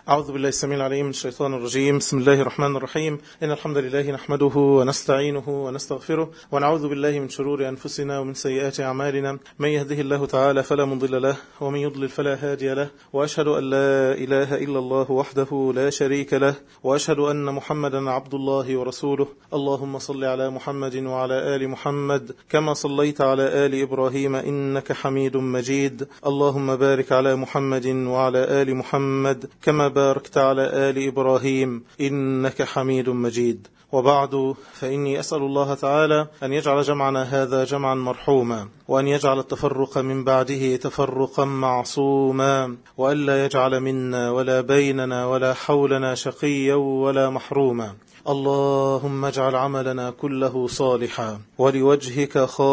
أعوذ بالله السميع العليم من الشيطان الرجيم. بسم الله الرحمن الرحيم. إن الحمد لله نحمده ونستعينه ونستغفره ونعوذ بالله من شرور أنفسنا ومن سيئات أعمالنا. من يهده الله تعالى فلا مضل له ومن يضلل فلا هادي له، وأشهد أن لا إله إلا الله وحده لا شريك له، وأشهد أن محمدا عبد الله ورسوله. اللهم صل على محمد وعلى آل محمد كما صليت على آل إبراهيم إنك حميد مجيد. اللهم بارك على محمد وعلى آل محمد كما باركت على آل إبراهيم إنك حميد مجيد. وبعد، فإني أسأل الله تعالى أن يجعل جمعنا هذا جمعا مرحوما، وأن يجعل التفرق من بعده تفرقا معصوما، وألا يجعل منا ولا بيننا ولا حولنا شقيا ولا محروما. اللهم اجعل عملنا كله صالحا ولوجهك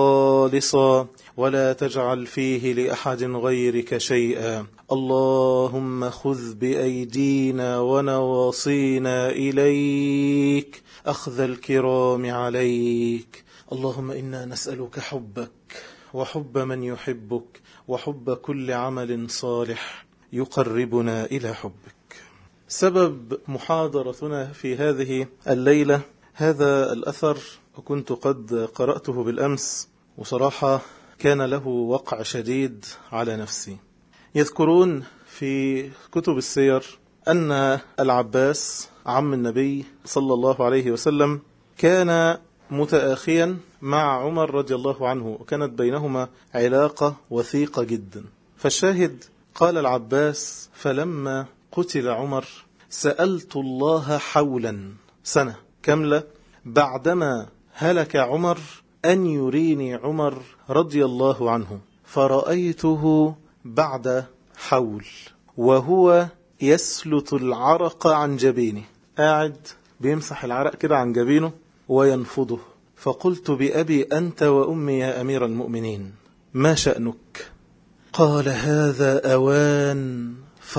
خالصا، ولا تجعل فيه لأحد غيرك شيئا. اللهم خذ بأيدينا ونواصينا إليك أخذ الكرام عليك. اللهم إنا نسألك حبك وحب من يحبك وحب كل عمل صالح يقربنا إلى حبك. سبب محاضرتنا في هذه الليلة هذا الأثر، وكنت قد قرأته بالأمس، وصراحة كان له وقع شديد على نفسي. يذكرون في كتب السير أن العباس عم النبي صلى الله عليه وسلم كان متآخيا مع عمر رضي الله عنه، وكانت بينهما علاقة وثيقة جدا. فالشاهد قال العباس: فلما قتل عمر سألت الله حولا، سنة كاملة بعدما هلك عمر، أن يريني عمر رضي الله عنه، فرأيته بعد حول وهو يسلت العرق عن جبينه، قاعد بيمسح العرق كده عن جبينه وينفضه. فقلت: بأبي أنت وأمي يا أمير المؤمنين، ما شأنك؟ قال: هذا أوان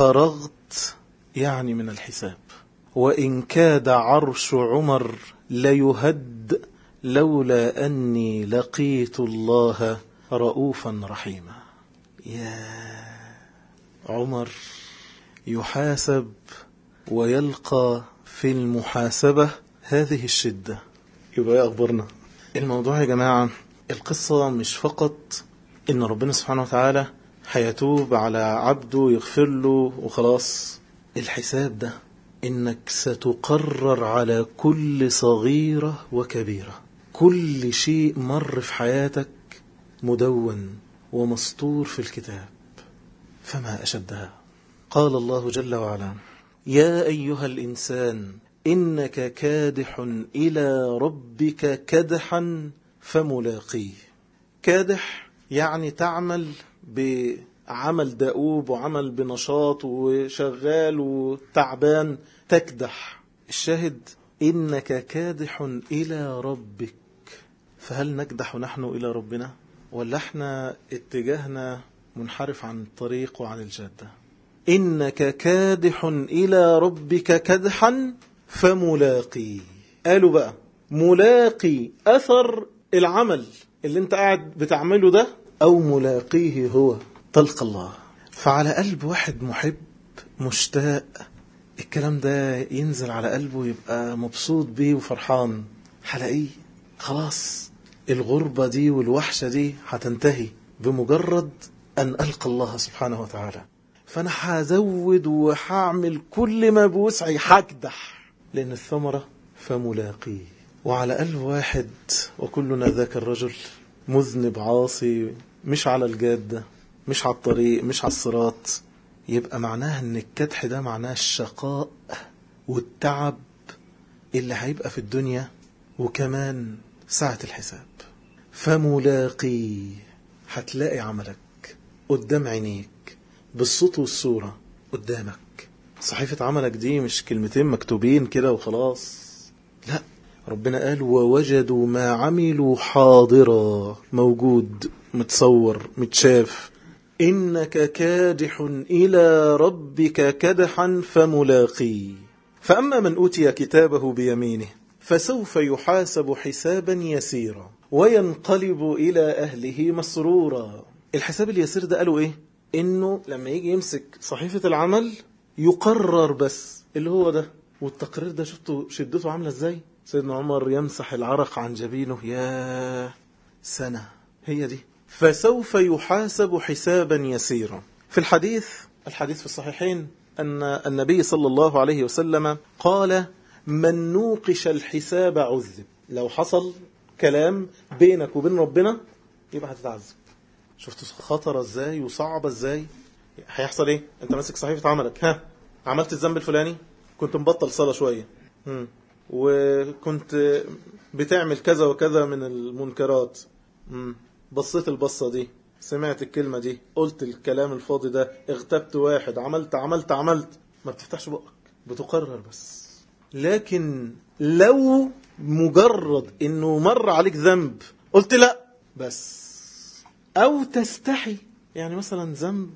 فرغت، يعني من الحساب، وإن كاد عرش عمر ليهد لولا أني لقيت الله رؤوفا رحيما. يا عمر يحاسب ويلقى في المحاسبة هذه الشدة. يبقى يا أخبرنا الموضوع يا جماعة، القصة مش فقط إن ربنا سبحانه وتعالى هيتوب على عبده يغفر له وخلاص. الحساب ده إنك ستقرر على كل صغيرة وكبيرة، كل شيء مر في حياتك مدون ومسطور في الكتاب، فما أشدها. قال الله جل وعلا: يا أيها الإنسان إنك كادح إلى ربك كدحا فملاقيه. كادح يعني تعمل بعمل دؤوب وعمل بنشاط وشغال وتعبان، تكدح. الشاهد إنك كادح إلى ربك. فهل نكدح نحن إلى ربنا، ولا احنا اتجاهنا منحرف عن الطريق وعن الجادة؟ إنك كادح إلى ربك كدحا فملاقي. قالوا بقى ملاقي أثر العمل اللي انت قاعد بتعمله ده، أو ملاقيه هو تلقى الله. فعلى قلب واحد محب مشتاق الكلام ده ينزل على قلبه، يبقى مبسوط بيه وفرحان. هلاقيه خلاص الغربة دي والوحشة دي هتنتهي بمجرد أن ألقى الله سبحانه وتعالى. فأنا هزود وهعمل كل ما بوسعي، هكدح، لأن الثمرة فملاقيه. وعلى قلب واحد وكلنا ذاك الرجل مذنب عاصي، مش على الجادة، مش على الطريق، مش على الصراط، يبقى معناها أن الكدح ده معناه الشقاء والتعب اللي هيبقى في الدنيا، وكمان ساعة الحساب. فملاقي، هتلاقي عملك قدام عينيك بالصوت والصورة قدامك. صحيفة عملك دي مش كلمتين مكتوبين كده وخلاص، لا، ربنا قال: ووجدوا ما عملوا حاضرا، موجود، متصور، متشاف. إنك كادح إلى ربك كدحا فملاقي. فأما من أوتي كتابه بيمينه فسوف يحاسب حسابا يسيرا وينقلب إلى أهله مسرورا. الحساب اليسير ده قالوا إيه؟ إنه لما يجي يمسك صحيفة العمل يقرر بس اللي هو ده. والتقرير ده شفتوا شدته عاملة ازاي؟ سيدنا عمر يمسح العرق عن جبينه، يا سنة هي دي. فسوف يحاسب حسابا يسيرا. في الحديث في الصحيحين أن النبي صلى الله عليه وسلم قال: من نوقش الحساب عذب. لو حصل كلام بينك وبين ربنا يبقى هتتعذب. شفتوا خطرة ازاي وصعبة ازاي؟ هيحصل ايه؟ انت ماسك صحيفة عملك، عملت الذنب الفلاني، كنت مبطل صلاة شوية، وكنت بتعمل كذا وكذا من المنكرات، بصيت البصة دي، سمعت الكلمة دي، قلت الكلام الفاضي ده، اغتبت واحد، عملت ما بتفتحش بقك، بتقرر بس. لكن لو مجرد انه مر عليك ذنب قلت لا بس، او تستحي، يعني مثلا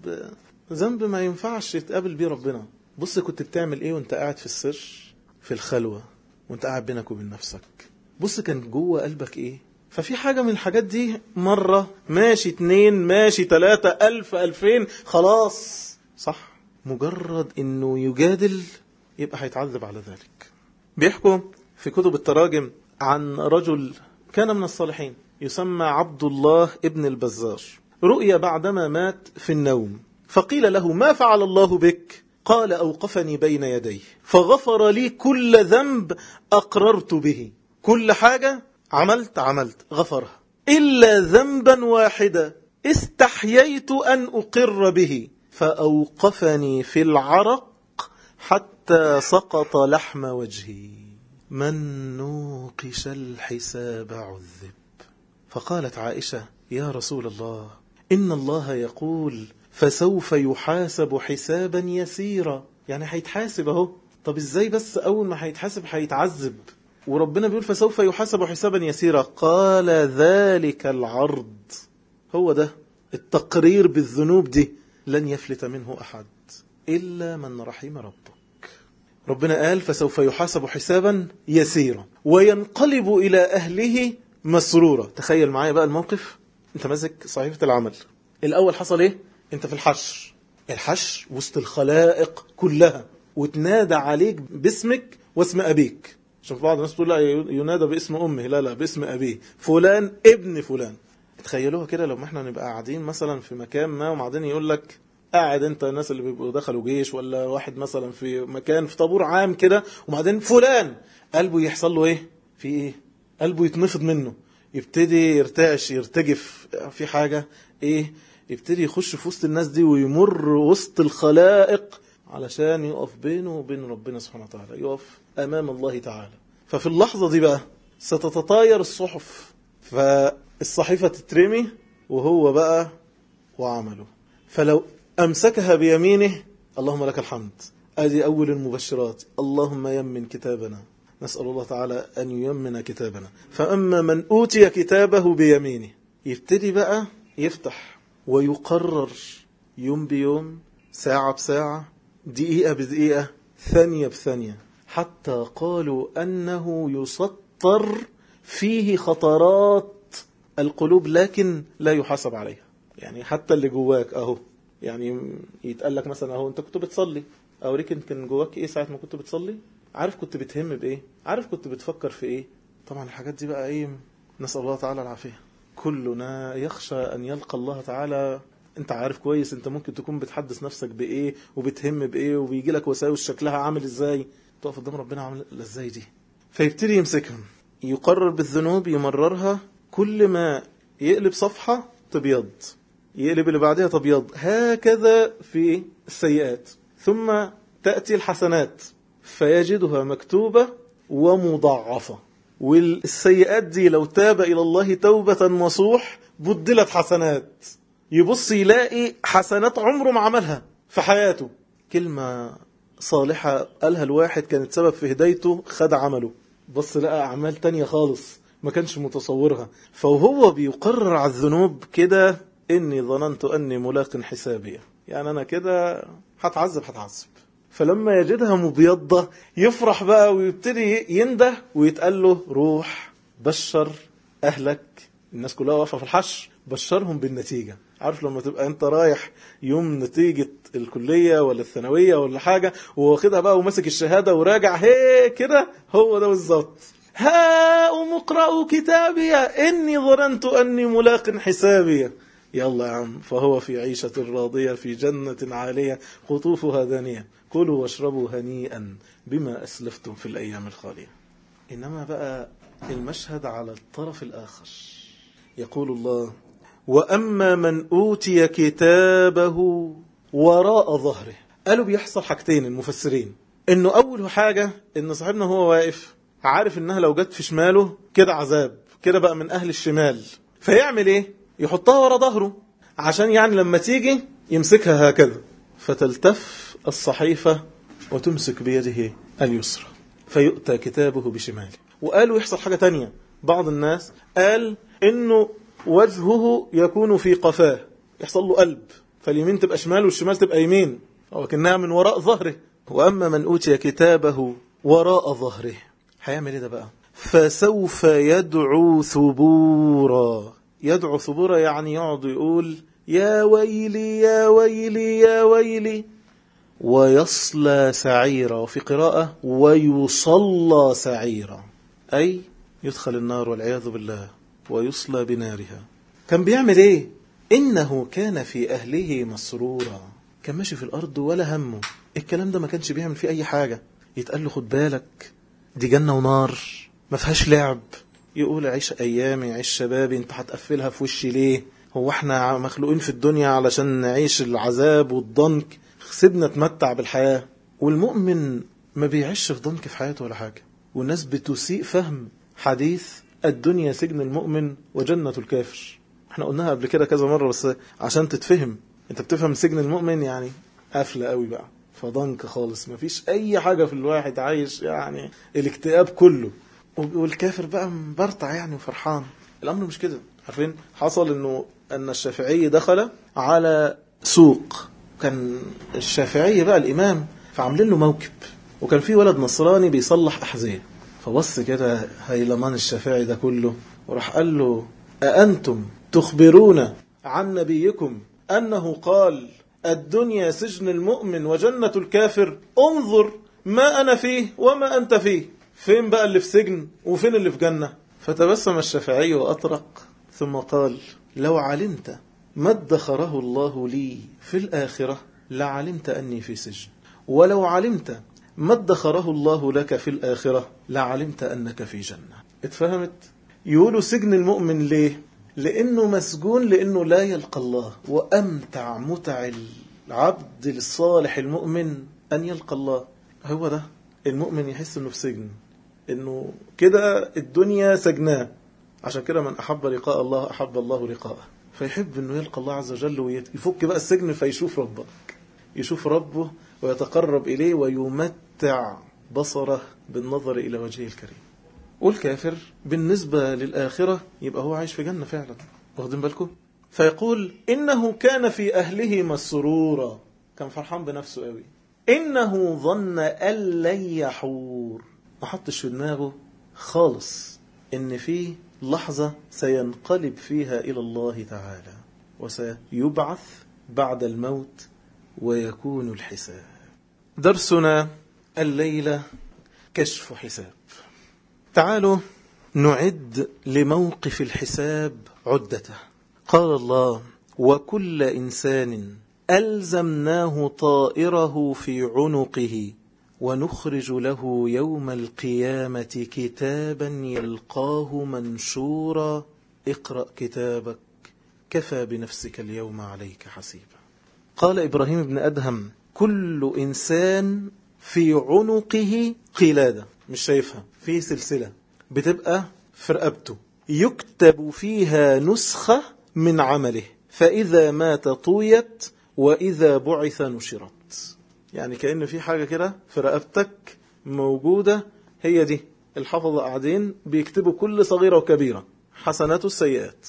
ذنب ما ينفعش يتقابل بيه ربنا. بص كنت بتعمل ايه وانت قاعد في السر في الخلوة، وانت قاعد بينك وبين نفسك، بص كان جوه قلبك ايه. ففي حاجة من الحاجات دي مرة ماشي، 2 ماشي، 3 1000 2000 خلاص صح، مجرد انه يجادل يبقى هيتعذب على ذلك. بيحكوا في كتب التراجم عن رجل كان من الصالحين يسمى عبد الله ابن البزار، رؤيا بعدما مات في النوم، فقيل له: ما فعل الله بك؟ قال: أوقفني بين يديه فغفر لي كل ذنب أقررت به. كل حاجة عملت غفرها، إلا ذنبا واحدا استحييت أن أقر به، فأوقفني في العرق حتى سقط لحم وجهي. من نوقش الحساب عذب. فقالت عائشة: يا رسول الله، إن الله يقول: فسوف يحاسب حسابا يسيرا. يعني هيتحاسب اهو، طب ازاي بس اول ما هيتحاسب هيتعذب، وربنا بيقول فسوف يحاسب حسابا يسيرا؟ قال: ذلك العرض، هو ده التقرير بالذنوب دي، لن يفلت منه أحد إلا من رحم ربك. ربنا قال فسوف يحاسب حسابا يسيرا وينقلب إلى أهله مسرورا. تخيل معايا بقى الموقف، انت ماسك صحيفة العمل، الأول حصل ايه؟ انت في الحشر وسط الخلائق كلها، وتنادى عليك باسمك واسم أبيك. عشان بعض الناس تقول لا ينادى باسم أمه، لا باسم أبيه، فلان ابن فلان. تخيلوها كده لو احنا نبقى قاعدين مثلا في مكان ما، وبعدين يقول لك قاعد انت، الناس اللي بيبقوا دخلوا جيش ولا واحد مثلا في مكان في طابور عام كده، وبعدين فلان، قلبه يحصل له ايه؟ في ايه؟ قلبه يتنفض منه، يبتدي يرتعش يرتجف في حاجة ايه، يبتدي يخش في وسط الناس دي ويمر وسط الخلائق علشان يقف بينه وبين ربنا سبحانه وتعالى، يقف امام الله تعالى. ففي اللحظة دي بقى ستتطاير الصحف، فالصحيفة تترمي وهو بقى وعمله. فلو أمسكها بيمينه، اللهم لك الحمد، ادي أول المبشرات، اللهم يمن كتابنا، نسأل الله تعالى أن ييمن كتابنا. فأما من أوتي كتابه بيمينه، يبتدي بقى يفتح ويقرر يوم بيوم، ساعة بساعة، دقيقة بدقيقة، ثانية بثانية، حتى قالوا أنه يسطر فيه خطرات القلوب لكن لا يحاسب عليها. يعني حتى اللي جواك اهو، يعني يتقال لك مثلا اهو انت كنت بتصلي، اوريك انت كان جواك ايه ساعة ما كنت بتصلي، عارف كنت بتهم بايه، عارف كنت بتفكر في ايه. طبعا الحاجات دي بقى ايه، نسأل الله تعالى العافية. كلنا يخشى ان يلقى الله تعالى، انت عارف كويس انت ممكن تكون بتحدث نفسك بايه وبتهم بايه، وبيجي لك وساوس شكلها عامل ازاي، تقف قدام ربنا عامل ازاي دي. فيبتدي يمسكهم، يقرر بالذنوب، يمررها، كل ما يقلب صفحة تبيض، يقلب اللي بعدها تبيض، هكذا في السيئات. ثم تأتي الحسنات فيجدها مكتوبة ومضاعفة، والسيئات دي لو تاب إلى الله توبة نصوح بدلت حسنات، يبص يلاقي حسنات عمره ما عملها في حياته. كلمة صالحة قالها الواحد كانت سبب في هدايته، خد عمله، بص لقى أعمال تانية خالص ما كانش متصورها. فهو بيقرر على الذنوب كده، إني ظننت أني ملاق حسابي، يعني أنا كده هتعذب. فلما يجدها مبيضة يفرح بقى ويبتدي ينده، ويتقال له روح بشر أهلك، الناس كلها واقفة في الحشر، بشرهم بالنتيجة عارف لما تبقى انت رايح يوم نتيجة الكلية ولا الثانوية ولا حاجة واخدها بقى وماسك الشهادة وراجع هي كده، هو ده بالظبط. ها اقرأوا كتابي إني ظننت أني ملاق حسابي. يلا يا عم، فهو في عيشة راضية في جنة عالية قطوفها دانية كلوا واشربوا هنيئا بما أسلفتم في الأيام الخالية. إنما بقى المشهد على الطرف الآخر، يقول الله: وأما من أوتي كتابه وراء ظهره. قالوا بيحصل حاجتين المفسرين، إنه أول حاجة إن صاحبنا هو واقف عارف إنها لو جت في شماله كده عذاب، كده بقى من أهل الشمال، فيعمل إيه؟ يحطها ورا ظهره عشان يعني لما تيجي يمسكها هكذا، فتلتف الصحيفة وتمسك بيده اليسرى فيؤتى كتابه بشماله. وقالوا يحصل حاجة تانية، بعض الناس قال إنه وجهه يكون في قفاه، يحصل له قلب، فاليمين تبقى شمال والشمال تبقى يمين، وكأنها من وراء ظهره. وأما من أوتي كتابه وراء ظهره هيعمل إيه ده بقى؟ فسوف يدعو ثبورا. يدعو ثبورا يعني يقعد يقول يا ويلي يا ويلي يا ويلي، ويصلى سعيرا، وفي قراءة ويصلى سعيرا، أي يدخل النار والعياذ بالله ويصلى بنارها. كان بيعمل إيه؟ إنه كان في أهله مسرورا، كان ماشي في الأرض ولا همه الكلام ده، ما كانش بيعمل فيه أي حاجة. يتقال له خد بالك دي جنة ونار ما فيهاش لعب، يقول عيش أيامي عيش شبابي، انت هتقفلها في وشي ليه؟ هو احنا مخلوقين في الدنيا علشان نعيش العذاب والضنك؟ سيبنا نتمتع بالحياة. والمؤمن ما بيعيش في ضنك في حياته ولا حاجة. والناس بتسيء فهم حديث الدنيا سجن المؤمن وجنة الكافر. احنا قلناها قبل كده كذا مرة بس عشان تتفهم. انت بتفهم سجن المؤمن يعني قافلة قوي بقى، فضنك خالص، ما فيش اي حاجة في الواحد، عايش يعني الاكتئاب كله. والكافر بقى مبرطع يعني وفرحان. الامر مش كده. عارفين حصل ان الشافعي دخل على سوق، كان الشافعي بقى الامام، فعاملين له موكب، وكان في ولد نصراني بيصلح احذية، فبص كده هيلمان الشافعي ده كله وراح قال له أأنتم تخبرون عن نبيكم أنه قال الدنيا سجن المؤمن وجنة الكافر؟ انظر ما أنا فيه وما أنت فيه، فين بقى اللي في سجن وفين اللي في جنة؟ فتبسم الشافعي وأطرق ثم قال لو علمت ما ادخره الله لي في الآخرة لعلمت أني في سجن، ولو علمت ما ادخره الله لك في الآخرة لعلمت أنك في جنة. اتفهمت؟ يقولوا سجن المؤمن ليه؟ لأنه مسجون، لأنه لا يلقى الله، وأمتع متع العبد الصالح المؤمن أن يلقى الله. هو ده المؤمن يحس أنه في سجن، أنه كده الدنيا سجناه. عشان كده من أحب لقاء الله أحب الله لقاءه، فيحب أنه يلقى الله عز وجل ويفك بقى السجن، فيشوف ربك، يشوف ربه ويتقرب إليه ويمتع بصره بالنظر إلى وجهه الكريم. والكافر بالنسبة للآخرة يبقى هو عايش في جنة فعلا. واخدين بالكم؟ فيقول إنه كان في أهله مسرورا، كان فرحان بنفسه قوي. إنه ظن أن لن يحور، ما حطش في دماغه خالص إن في لحظة سينقلب فيها إلى الله تعالى وسيبعث بعد الموت ويكون الحساب. درسنا الليلة كشف حساب. تعالوا نعد لموقف الحساب عدته. قال الله وكل إنسان ألزمناه طائره في عنقه ونخرج له يوم القيامة كتابا يلقاه منشورا اقرأ كتابك كفى بنفسك اليوم عليك حسيبا. قال إبراهيم بن أدهم كل إنسان في عنقه قلادة، مش شايفها، في سلسلة بتبقى في رقبته يكتب فيها نسخة من عمله، فإذا مات طويت وإذا بعث نشرت. يعني كأن في حاجة كده في رقبتك موجودة، هي دي الحفظة قاعدين بيكتبوا كل صغيرة وكبيرة، حسنات السيئات،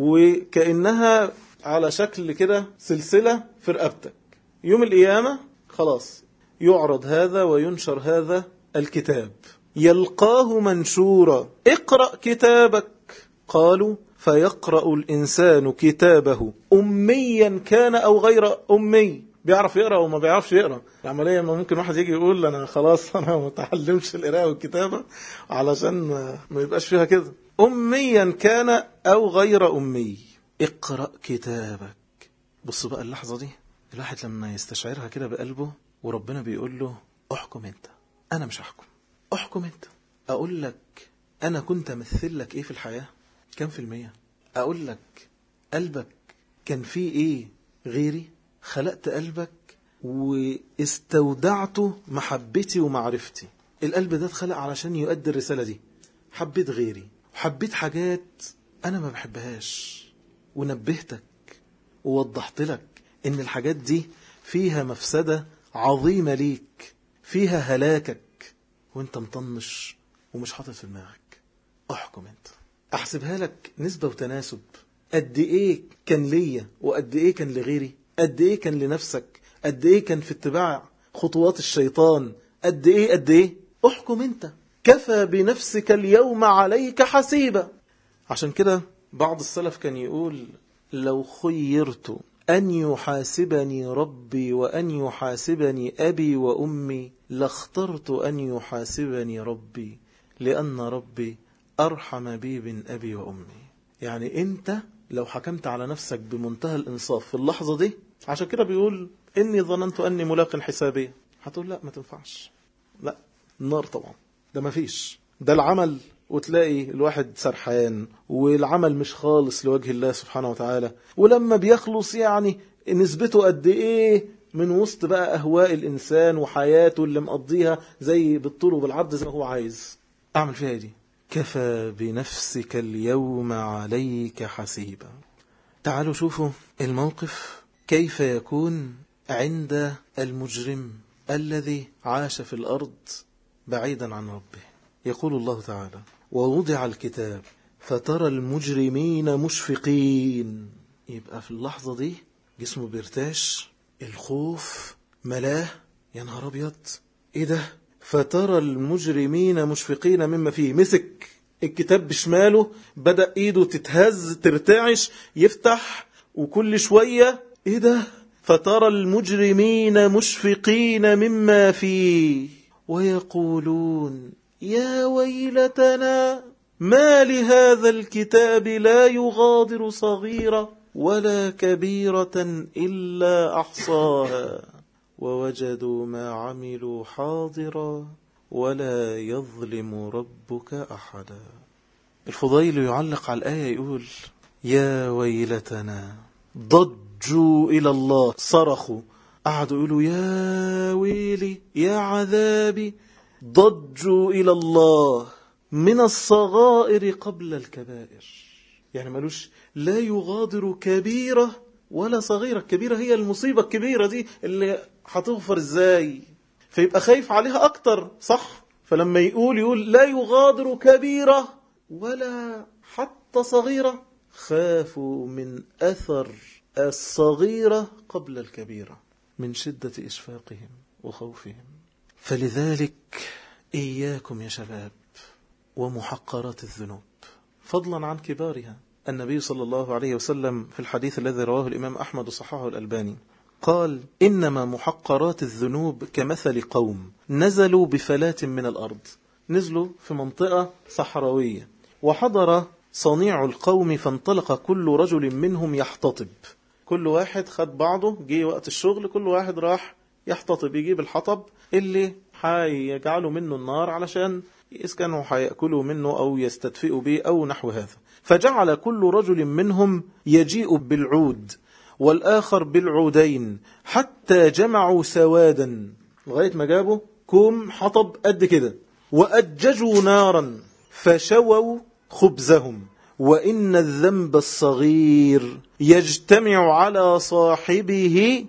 وكأنها على شكل كده سلسلة في رقبتك. يوم القيامة خلاص يعرض هذا وينشر هذا الكتاب، يلقاه منشورا اقرأ كتابك. قالوا فيقرأ الإنسان كتابه أميا كان أو غير أمي، بيعرف يقرأ وما بيعرفش يقرأ. العملية ما ممكن واحد يجي يقول أنا خلاص أنا متعلمش القراءة والكتابة علشان ما يبقاش فيها كده. أميا كان أو غير أمي، اقرأ كتابك. بص بقى اللحظة دي الواحد لما يستشعرها كده بقلبه وربنا بيقول له احكم انت، انا مش هحكم، احكم انت. اقول لك انا كنت امثل لك ايه في الحياة، كم في المية؟ اقول لك قلبك كان فيه ايه غيري، خلقت قلبك واستودعته محبتي ومعرفتي. القلب ده اتخلق علشان يؤدي الرسالة دي. حبيت غيري، حبيت حاجات انا ما بحبهاش، ونبهتك ووضحت لك ان الحاجات دي فيها مفسدة عظيمة ليك، فيها هلاكك، وانت مطنش ومش حاطط في دماغك. احكم انت. احسبها لك نسبة وتناسب، قد ايه كان ليا وقد ايه كان لغيري، قد ايه كان لنفسك، قد ايه كان في اتباع خطوات الشيطان، قد ايه. احكم انت، كفى بنفسك اليوم عليك حسيبا. عشان كده بعض السلف كان يقول لو خيرت أن يحاسبني ربي وأن يحاسبني أبي وأمي لاخترت أن يحاسبني ربي، لأن ربي أرحم بي من أبي وأمي. يعني أنت لو حكمت على نفسك بمنتهى الإنصاف في اللحظة دي، عشان كده بيقول إني ظننت أني ملاق حسابي، هتقول لا ما تنفعش، لا النار طبعا، ده ما فيش، ده العمل. وتلاقي الواحد سرحان والعمل مش خالص لوجه الله سبحانه وتعالى، ولما بيخلص يعني نسبته قد ايه من وسط بقى اهواء الانسان وحياته اللي مقضيها زي بالطول وبالعرض زي ما هو عايز. اعمل فيها دي. كفى بنفسك اليوم عليك حسيبا. تعالوا شوفوا الموقف كيف يكون عند المجرم الذي عاش في الأرض بعيدا عن ربه. يقول الله تعالى ووضع الكتاب فترى المجرمين مشفقين. يبقى في اللحظة دي جسمه بيرتاش، الخوف ملاه، يا نهار أبيض إيه ده؟ فترى المجرمين مشفقين مما فيه. مسك الكتاب بشماله، بدأ إيده تتهز ترتعش، يفتح وكل شوية إيه ده؟ فترى المجرمين مشفقين مما فيه ويقولون يا ويلتنا ما لهذا الكتاب لا يغادر صغيرة ولا كبيرة إلا أحصاها ووجدوا ما عملوا حاضرا ولا يظلم ربك أحدا. الفضيل يعلق على الآية يقول يا ويلتنا، ضجوا إلى الله، صرخوا، قعدوا يقولوا يا ويلي يا عذابي، ضجوا إلى الله من الصغائر قبل الكبائر. يعني مالوش لا يغادر كبيرة ولا صغيرة. الكبيرة هي المصيبة الكبيرة دي اللي هتغفر ازاي، فيبقى خايف عليها أكتر، صح؟ فلما يقول لا يغادر كبيرة ولا حتى صغيرة، خافوا من أثر الصغيرة قبل الكبيرة من شدة إشفاقهم وخوفهم. فلذلك إياكم يا شباب ومحقرات الذنوب فضلا عن كبارها. النبي صلى الله عليه وسلم في الحديث الذي رواه الإمام أحمد وصححه الألباني قال إنما محقرات الذنوب كمثل قوم نزلوا بفلاة من الأرض. نزلوا في منطقة صحراوية وحضر صنيع القوم فانطلق كل رجل منهم يحتطب. كل واحد خد بعضه، جه وقت الشغل كل واحد راح يحتطب، يجيب الحطب اللي هيجعلوا منه النار علشان إذا كانوا هيأكلوا منه أو يستدفئوا به أو نحو هذا. فجعل كل رجل منهم يجيء بالعود والآخر بالعودين حتى جمعوا سوادا، لغاية ما جابوا كوم حطب قد كده، وأججوا نارا فشووا خبزهم. وإن الذنب الصغير يجتمع على صاحبه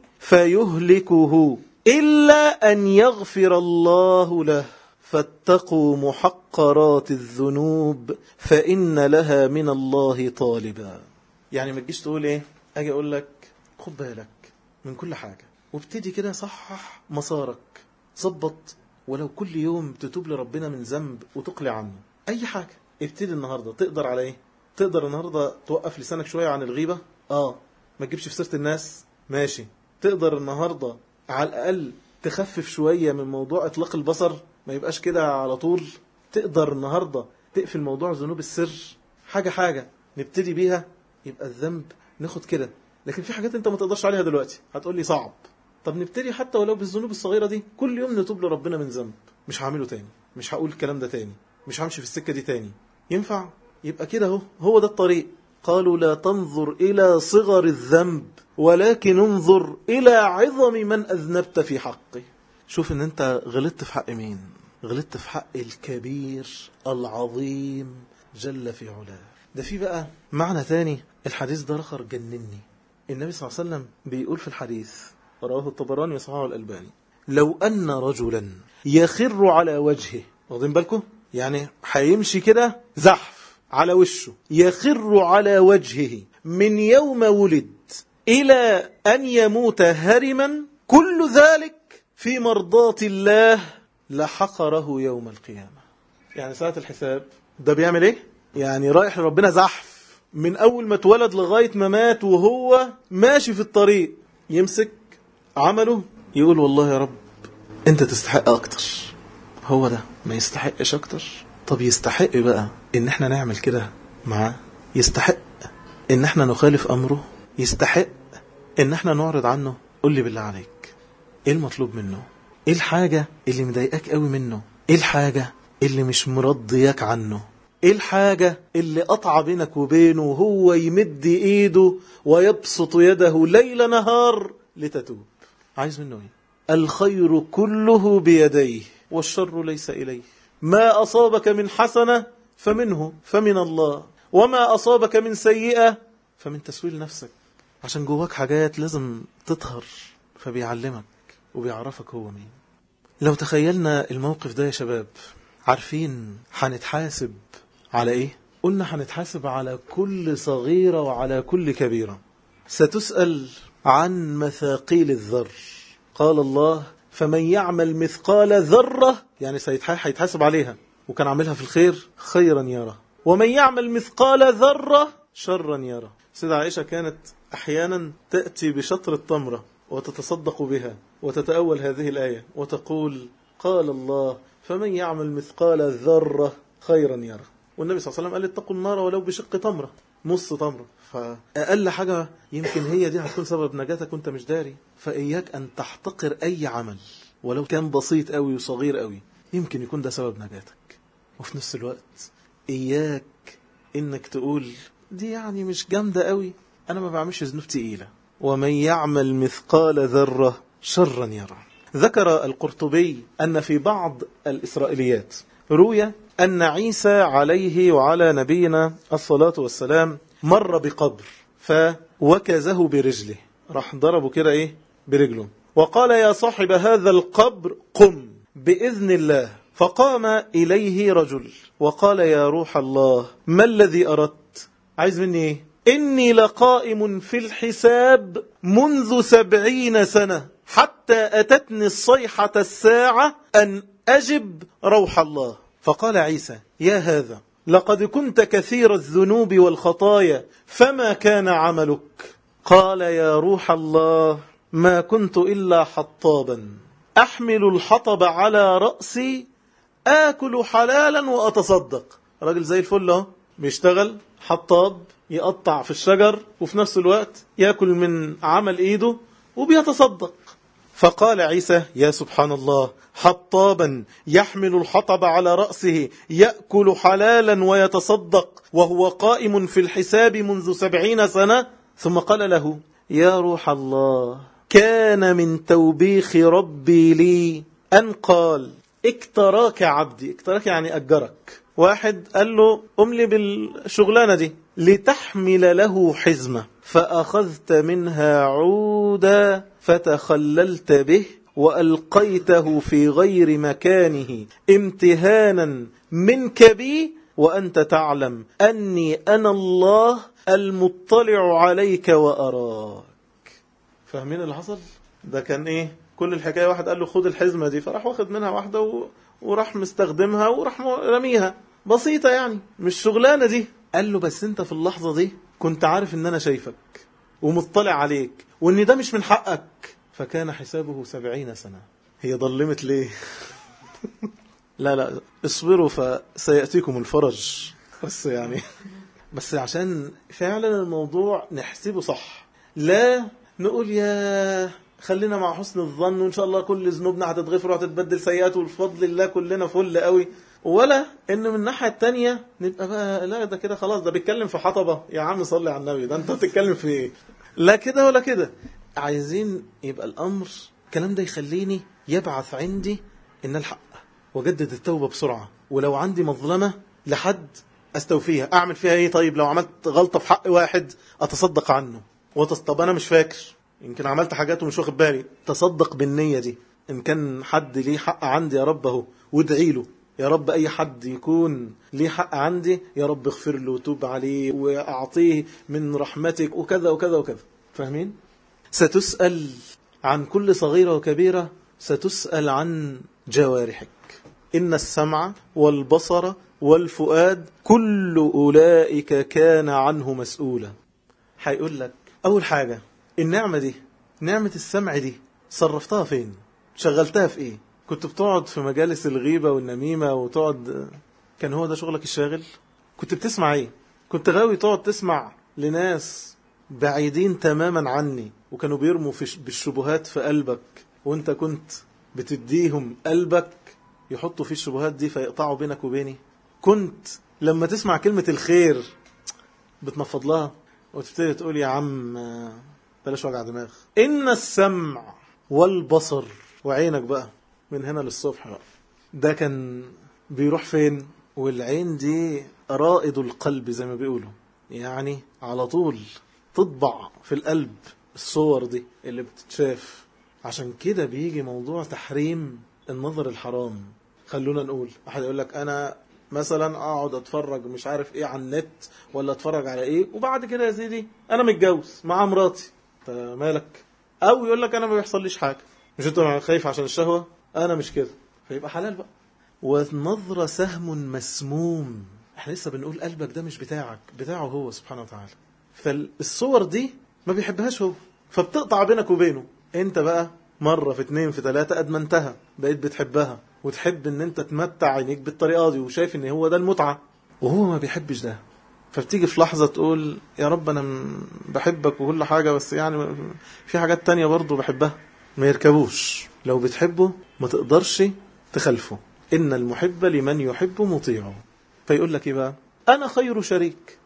فيهلكه إلا أن يغفر الله له، فاتقوا محقرات الذنوب فإن لها من الله طالبا. يعني ما تجيش تقول ايه، اجي اقول لك خد بالك من كل حاجة وابتدي كده صحح مسارك، ظبط، ولو كل يوم تتوب لربنا من ذنب وتقلع عنه، اي حاجة ابتدي النهاردة. تقدر على ايه؟ تقدر النهاردة توقف لسانك شوية عن الغيبة؟ ما تجيبش في سيرة الناس؟ ماشي. تقدر النهاردة على الأقل تخفف شوية من موضوع إطلاق البصر، ما يبقاش كده على طول؟ تقدر النهاردة تقفل موضوع ذنوب السر؟ حاجة نبتدي بيها. يبقى الذنب ناخد كده، لكن في حاجات انت ما تقدرش عليها دلوقتي. هتقول لي صعب. طب نبتدي حتى ولو بالذنوب الصغيرة دي. كل يوم نتوب لربنا من ذنب، مش هعمله تاني، مش هقول الكلام ده تاني، مش همشي في السكة دي تاني. ينفع؟ يبقى كده هو ده الطريق. قالوا لا تنظر إلى صغر الذنب ولكن انظر إلى عظم من أذنبت في حقه. شوف ان انت غلطت في حق مين؟ غلطت في حق الكبير العظيم جل في علاه. ده في بقى معنى تاني. الحديث ده رخر جنني. النبي صلى الله عليه وسلم بيقول في الحديث، رواه الطبراني وصححه الألباني: لو أن رجلا يخر على وجهه، واخدين بالكم؟ يعني هيمشي كده زحف على وشه، يخر على وجهه من يوم ولد إلى أن يموت هرما، كل ذلك في مرضاة الله لحقره يوم القيامة. يعني ساعة الحساب ده بيعمل ايه؟ يعني رايح لربنا زحف من أول ما اتولد لغاية ما مات، وهو ماشي في الطريق يمسك عمله يقول والله يا رب انت تستحق أكتر. هو ده ما يستحقش أكتر؟ طب يستحق بقى ان احنا نعمل كده معاه؟ يستحق ان احنا نخالف أمره؟ يستحق ان احنا نعرض عنه؟ قل لي بالله عليك، ايه المطلوب منه؟ ايه الحاجة اللي مضايقاك قوي منه؟ ايه الحاجة اللي مش مرضياك عنه؟ ايه الحاجة اللي قطع بينك وبينه وهو يمد ايده ويبسط يده ليل نهار لتتوب؟ عايز منه ايه؟ الخير كله بيديه والشر ليس إليه. ما أصابك من حسنة فمن الله، وما أصابك من سيئة فمن تسويل نفسك. عشان جواك حاجات لازم تطهر، فبيعلمك وبيعرفك هو مين. لو تخيلنا الموقف ده يا شباب، عارفين هنتحاسب على ايه؟ قلنا هنتحاسب على كل صغيرة وعلى كل كبيرة. ستسأل عن مثاقيل الذر. قال الله فمن يعمل مثقال ذرة، يعني هيتحاسب عليها، وكان عاملها في الخير خيرا يرى، ومن يعمل مثقال ذرة شرا يرى. سيدة عائشة كانت أحيانا تأتي بشطر التمرة وتتصدق بها وتتأول هذه الآية وتقول قال الله فمن يعمل مثقال ذرة خيرا يرى. والنبي صلى الله عليه وسلم قال اتقوا النار ولو بشق تمرة، نص تمرة. فأقل حاجة يمكن هي دي هتكون سبب نجاتك وانت مش داري. فإياك أن تحتقر أي عمل ولو كان بسيط قوي وصغير قوي، يمكن يكون ده سبب نجاتك. وفي نفس الوقت إياك إنك تقول دي يعني مش جامدة قوي، أنا ما بعملش ذنوب تقيلة. ومن يعمل مثقال ذرة شرا يرى. ذكر القرطبي أن في بعض الإسرائيليات روي أن عيسى عليه وعلى نبينا الصلاة والسلام مر بقبر فوكزه برجله، راح ضربه كده ايه برجله، وقال يا صاحب هذا القبر قم بإذن الله. فقام إليه رجل وقال يا روح الله ما الذي أردت؟ عايز مني ايه؟ إني لقائم في الحساب منذ 70 سنة حتى أتتني الصيحة الساعة أن أجب روح الله. فقال عيسى يا هذا لقد كنت كثير الذنوب والخطايا فما كان عملك؟ قال يا روح الله ما كنت إلا حطابا أحمل الحطب على رأسي آكل حلالا وأتصدق. راجل زي الفل اهو بيشتغل حطاب، يقطع في الشجر وفي نفس الوقت يأكل من عمل إيده وبيتصدق. فقال عيسى يا سبحان الله، حطابا يحمل الحطب على رأسه يأكل حلالا ويتصدق وهو قائم في الحساب منذ 70 سنة. ثم قال له يا روح الله كان من توبيخ ربي لي أن قال اكتراك عبدي. اكتراك يعني أجرك. واحد قال له أملي بالشغلانة دي لتحمل له حزمة فأخذت منها عودا فتخللت به وألقيته في غير مكانه امتهانا منك بي وأنت تعلم أني أنا الله المطلع عليك وأراك. فاهمين اللي حصل؟ ده كان إيه؟ كل الحكاية واحد قال له خد الحزمة دي، فراح واخد منها واحدة وراح مستخدمها وراح رميها. بسيطة يعني، مش شغلانة دي. قال له بس انت في اللحظة دي كنت عارف ان انا شايفك ومطلع عليك وان ده مش من حقك. فكان حسابه 70 سنة. هي ضلمت ليه؟ لا اصبروا فسيأتيكم الفرج. بس عشان فعلا الموضوع نحسبه صح. لا نقول يا خلينا مع حسن الظن وإن شاء الله كل ذنوبنا هتتغفر وهتتبدل سيئات والفضل الله كلنا فل قوي. ولا إن من الناحية التانية نبقى بقى لا ده كده خلاص ده بيتكلم في حطبة. يا عم صلي على النبي، ده أنت بتتكلم في إيه؟ لا كده ولا كده. عايزين يبقى الأمر الكلام ده يخليني يبعث عندي إن الحق وجدد التوبة بسرعة. ولو عندي مظلمة لحد استوفيها. اعمل فيها ايه؟ طيب لو عملت غلطة في حق واحد اتصدق عنه. طب انا مش فاكر، يمكن عملت حاجات ومش واخد بالي. تصدق بالنية دي. ان كان حد ليه حق عندي يا رب اهو وادعي له يا رب. اي حد يكون ليه حق عندي يا رب اغفر له وتوب عليه واعطيه من رحمتك وكذا وكذا وكذا. فاهمين؟ ستسأل عن كل صغيرة وكبيرة. ستسأل عن جوارحك. إن السمع والبصر والفؤاد كل أولئك كان عنه مسؤولا. هيقول لك أول حاجة النعمة دي، نعمة السمع دي صرفتها فين؟ شغلتها في إيه؟ كنت بتقعد في مجالس الغيبة والنميمة وتقعد، كان هو ده شغلك الشاغل؟ كنت بتسمع إيه؟ كنت غاوي تقعد تسمع لناس بعيدين تماما عني وكانوا بيرموا بالشبهات في قلبك وانت كنت بتديهم قلبك يحطوا فيه الشبهات دي فيقطعوا بينك وبيني. كنت لما تسمع كلمة الخير بتنفض لها وتبتدي تقول يا عم بلاش وجع دماغ. إن السمع والبصر وعينك بقى من هنا للصبح بقى ده كان بيروح فين؟ والعين دي رائد القلب زي ما بيقولوا، يعني على طول تطبع في القلب الصور دي اللي بتتشاف. عشان كده بيجي موضوع تحريم النظر الحرام. خلونا نقول احد يقول لك انا مثلا اقعد اتفرج مش عارف ايه على النت ولا اتفرج على ايه وبعد كده يا سيدي انا متجوز مع مراتي. مالك؟ او يقول لك انا ما بيحصليش حاجه، مش انت خايف عشان الشهوه؟ انا مش كده. فيبقى حلال بقى. والنظره سهم مسموم. احنا لسه بنقول قلبك ده مش بتاعك، بتاعه هو سبحانه وتعالى. فالصور دي ما بيحبهاش هو فبتقطع بينك وبينه. انت بقى مرة في 2 في 3 أدمنتها، بقيت بتحبها وتحب ان انت تمتع عينيك بالطريقة دي وشايف ان هو ده المتعة وهو ما بيحبش ده. فبتيجي في لحظة تقول يا رب انا بحبك وكل حاجة بس يعني في حاجات تانية برضو بحبها. ما يركبوش. لو بتحبه ما تقدرش تخلفه. إن المحب لمن يحب مطيعه. فيقول لك ايه بقى؟ أنا خير شريك.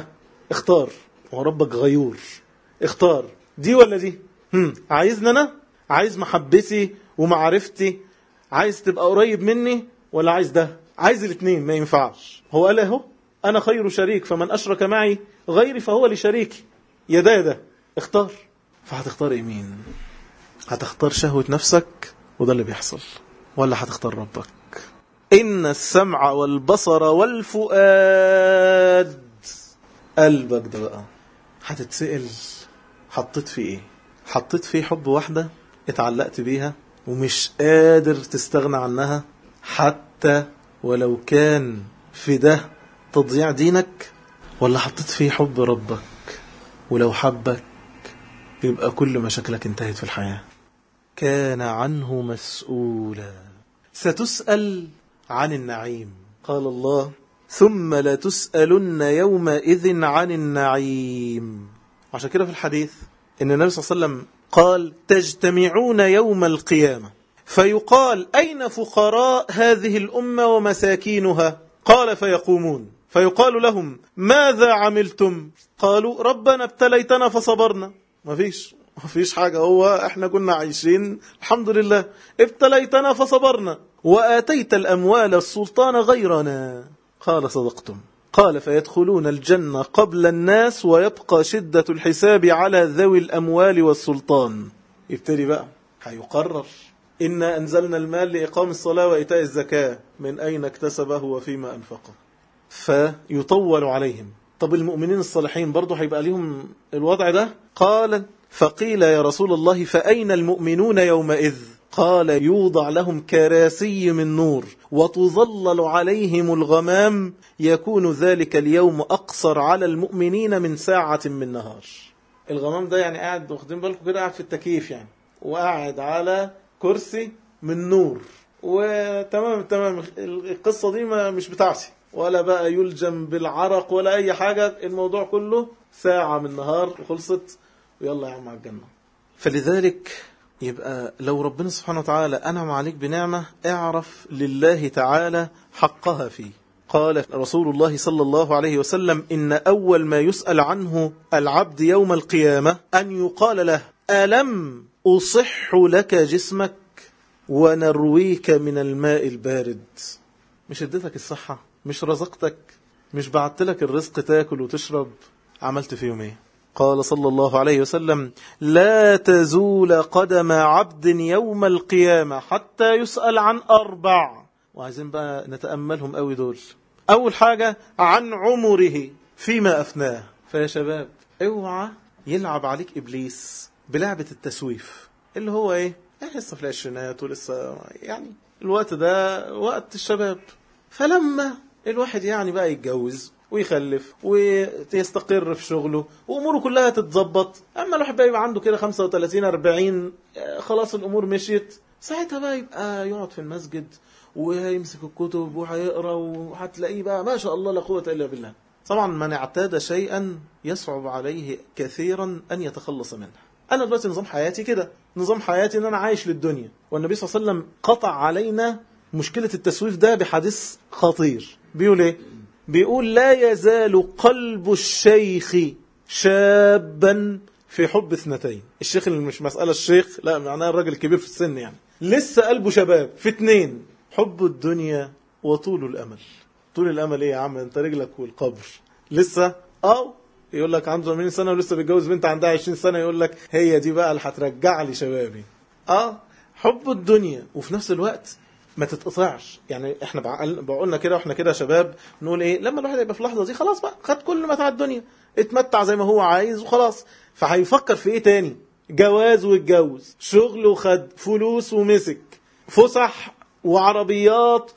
اختار. وربك غيور. اختار دي ولا دي؟ عايزني أنا؟ عايز محبتي ومعرفتي؟ عايز تبقى قريب مني ولا عايز ده؟ عايز الاثنين ما ينفعش. هو قال اهو أنا خير شريك فمن أشرك معي غيري فهو لشريكي. يا ده يا ده، اختار. فهتختار مين؟ هتختار شهوة نفسك وده اللي بيحصل، ولا هتختار ربك؟ إن السمع والبصر والفؤاد. قلبك ده بقى هتتسأل حطيت فيه ايه؟ حطيت فيه حب واحدة اتعلقت بيها ومش قادر تستغنى عنها حتى ولو كان في ده تضييع دينك، ولا حطيت فيه حب ربك ولو حبك يبقى كل مشاكلك انتهت في الحياة؟ كان عنه مسؤولا. ستسأل عن النعيم. قال الله ثم لا تسألن يومئذ عن النعيم. عشان كده في الحديث إن النبي صلى الله عليه وسلم قال تجتمعون يوم القيامة فيقال أين فقراء هذه الأمة ومساكينها؟ قال فيقومون فيقال لهم ماذا عملتم؟ قالوا ربنا ابتليتنا فصبرنا. ما فيش حاجة، هو احنا كنا عايشين الحمد لله، ابتليتنا فصبرنا وآتيت الأموال السلطان غيرنا. قال صدقتم. قال فيدخلون الجنة قبل الناس ويبقى شدة الحساب على ذوي الأموال والسلطان. يبتدي بقى هيقرر إنا أنزلنا المال لإقام الصلاة وإيتاء الزكاة من أين اكتسبه وفيما أنفقه. فيطول عليهم. طب المؤمنين الصالحين برضو هيبقى لهم الوضع ده؟ قال فقيل يا رسول الله فأين المؤمنون يومئذ؟ قال يوضع لهم كراسي من نور وتظلل عليهم الغمام يكون ذلك اليوم أقصر على المؤمنين من ساعة من نهار. الغمام ده يعني قاعد، واخدين بالكم كده، قاعد في التكييف يعني، وقاعد على كرسي من نور، وتمام تمام. القصة دي مش بتاعتي، ولا بقى يلجم بالعرق ولا أي حاجة، الموضوع كله ساعة من نهار وخلصت، ويلا يا عم على الجنة. فلذلك يبقى لو ربنا سبحانه وتعالى أنعم عليك بنعمة، اعرف لله تعالى حقها فيه. قال رسول الله صلى الله عليه وسلم: إن أول ما يسأل عنه العبد يوم القيامة أن يقال له: ألم أصح لك جسمك ونرويك من الماء البارد؟ مش اديتك الصحة؟ مش رزقتك؟ مش بعت لك الرزق تاكل وتشرب؟ عملت فيهم ايه؟ قال صلى الله عليه وسلم: لا تزول قدم عبد يوم القيامة حتى يسأل عن 4. وعايزين بقى نتأملهم قوي دول. أول حاجة عن عمره فيما أفناه. فيا شباب اوعى يلعب عليك إبليس بلعبة التسويف، اللي هو ايه؟ لسه في العشرينات ولسه يعني الوقت ده وقت الشباب. فلما الواحد يعني بقى يتجوز ويخلف ويستقر في شغله وأموره كلها تتظبط، أما الواحد بقى يبقى عنده كده 35 40 خلاص الأمور مشيت، ساعتها بقى يبقى يقعد في المسجد ويمسك الكتب وهيقرأ، وهتلاقيه بقى ما شاء الله لا قوة إلا بالله. طبعا من اعتاد شيئا يصعب عليه كثيرا أن يتخلص منه. أنا دلوقتي نظام حياتي كده، نظام حياتي أن أنا عايش للدنيا، والنبي صلى الله عليه وسلم قطع علينا مشكلة التسويف ده بحديث خطير. بيقول إيه؟ بيقول: لا يزال قلب الشيخ شابا في حب 2. الشيخ اللي مش مسألة الشيخ، لا معناه الراجل الكبير في السن، يعني لسه قلبه شباب في 2: حب الدنيا وطول الأمل. طول الأمل إيه يا عم؟ أنت رجلك والقبر لسه. يقول لك عنده 80 سنة ولسه بيتجوز بنت عندها 20 سنة، يقول لك هي دي بقى اللي هترجع لي شبابي. حب الدنيا، وفي نفس الوقت ما تتقطعش. يعني احنا بقولنا كده واحنا كده شباب نقول ايه؟ لما الواحد يبقى في اللحظة دي خلاص بقى خد كل متاع الدنيا، اتمتع زي ما هو عايز وخلاص. فهيفكر في ايه تاني؟ جواز واتجوز، شغل وخد فلوس ومسك، فسح وعربيات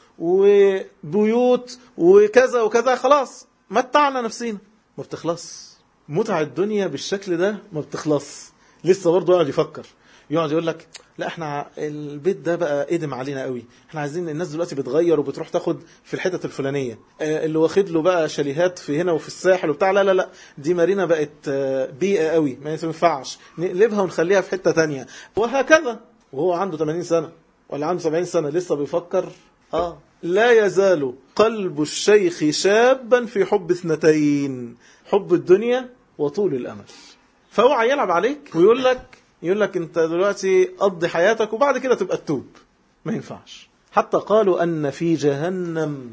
وبيوت وكذا وكذا، خلاص متعنا نفسينا. ما بتخلص متع الدنيا بالشكل ده، ما بتخلص. لسه برضه يقعد يفكر، يقعد يقول لك لا احنا البيت ده بقى قدم علينا قوي، احنا عايزين. الناس دلوقتي بتغير وبتروح تاخد في الحتت الفلانيه، اللي واخد له بقى شاليهات في هنا وفي الساحل وبتاع، لا لا لا دي مارينا بقت بيئه قوي، ما ينفعش، نقلبها ونخليها في حته تانية، وهكذا. وهو عنده 80 سنه ولا عنده 70 سنه لسه بيفكر. لا يزال قلب الشيخ شابا في حب 2: حب الدنيا وطول الأمل. فاوعى يلعب عليك ويقول لك انت دلوقتي قضي حياتك وبعد كده تبقى تتوب. ما ينفعش. حتى قالوا أن في جهنم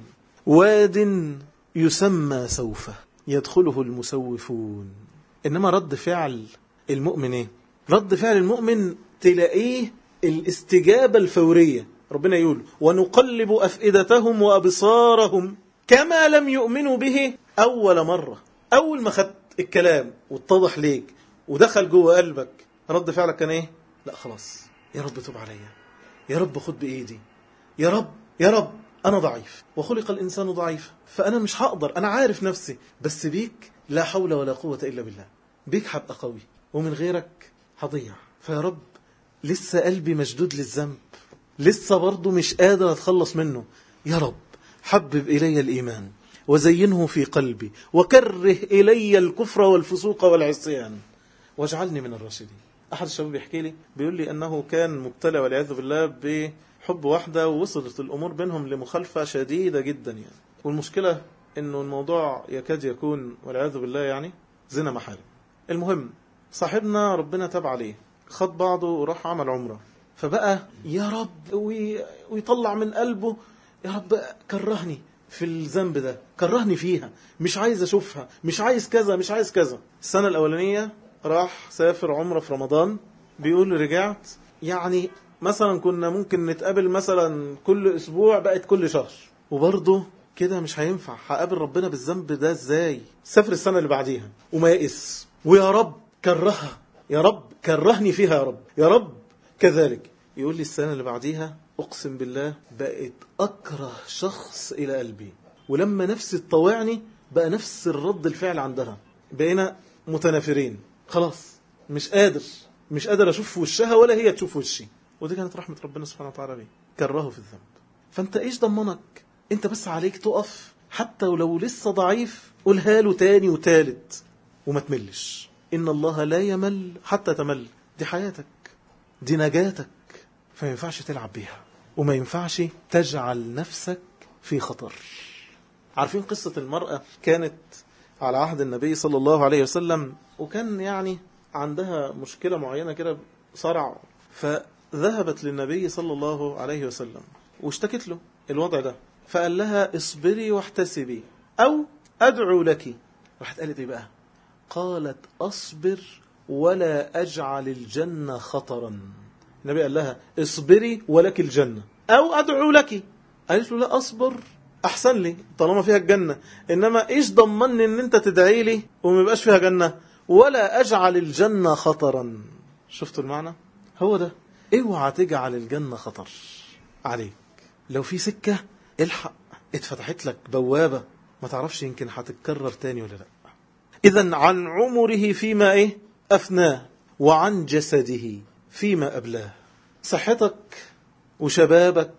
واد يسمى سوف يدخله المسوفون. إنما رد فعل المؤمن ايه؟ رد فعل المؤمن تلاقيه الاستجابة الفورية. ربنا يقول: ونقلب أفئدتهم وأبصارهم كما لم يؤمنوا به أول مرة. أول ما خدت الكلام واتضح ليك ودخل جوه قلبك، رد فعلك كان ايه؟ لا خلاص، يا رب توب عليا، يا رب خد بإيدي، يا رب يا رب أنا ضعيف وخلق الإنسان ضعيف، فأنا مش هقدر، أنا عارف نفسي، بس بيك لا حول ولا قوة إلا بالله، بيك هبقى قوي ومن غيرك هضيع. فيا رب لسه قلبي مشدود للذنب، لسه برضو مش قادر أتخلص منه، يا رب حبب إلي الإيمان وزينه في قلبي وكره إلي الكفر والفسوق والعصيان واجعلني من الراشدين. أحد الشباب يحكي لي، بيقول لي أنه كان مبتلى والعياذ بالله بحب واحدة، ووصلت الأمور بينهم لمخالفة شديدة جدا يعني، والمشكلة أنه الموضوع يكاد يكون والعياذ بالله يعني زنا محارم. المهم صاحبنا ربنا تاب عليه، خد بعضه وراح عمل عمرة، فبقى يا رب ويطلع من قلبه: يا رب كرهني في الذنب ده، كرهني فيها، مش عايز أشوفها، مش عايز كذا، مش عايز كذا. السنة الأولانية راح سافر عمرة في رمضان، بيقول رجعت يعني مثلا كنا ممكن نتقابل مثلا كل أسبوع، بقت كل شهر، وبرضه كده مش هينفع، هقابل ربنا بالذنب ده ازاي؟ سافر السنة اللي بعديها وما يقس، ويا رب كرهها، يا رب كرهني فيها، يا رب يا رب كذلك. يقول لي السنة اللي بعديها أقسم بالله بقيت أكره شخص إلى قلبي، ولما نفسي تطوعني بقى نفس الرد الفعل عندها، بقينا متنافرين، خلاص مش قادر أشوف في وشها ولا هي تشوف وشي. ودي كانت رحمة ربنا سبحانه وتعالى بيه، كرهه في الذنب. فأنت إيش ضمنك؟ أنت بس عليك تقف، حتى ولو لسه ضعيف قولها له تاني وتالت وما تملش. إن الله لا يمل حتى تمل. دي حياتك، دي نجاتك، فما ينفعش تلعب بيها، وما ينفعش تجعل نفسك في خطر. عارفين قصة المرأة كانت على عهد النبي صلى الله عليه وسلم، وكان يعني عندها مشكلة معينة كده، صرع، فذهبت للنبي صلى الله عليه وسلم واشتكت له الوضع ده، فقال لها اصبري واحتسبي أو أدعو لك. راحت قالت ايه بقى؟ قالت أصبر ولا أجعل الجنة خطرا. النبي قال لها اصبري ولك الجنة أو أدعو لك. قالت له لا، أصبر أحسن لي طالما فيها الجنة، إنما إيش ضمني إن أنت تدعي لي وما يبقاش فيها جنة؟ ولا أجعل الجنة خطرا. شفتوا المعنى؟ هو ده. اوعى تجعل الجنة خطر عليك. لو في سكة الحق، اتفتحت لك بوابة ما تعرفش يمكن هتتكرر تاني ولا لا. إذن عن عمره فيما أفناه، وعن جسده فيما أبلاه. صحتك وشبابك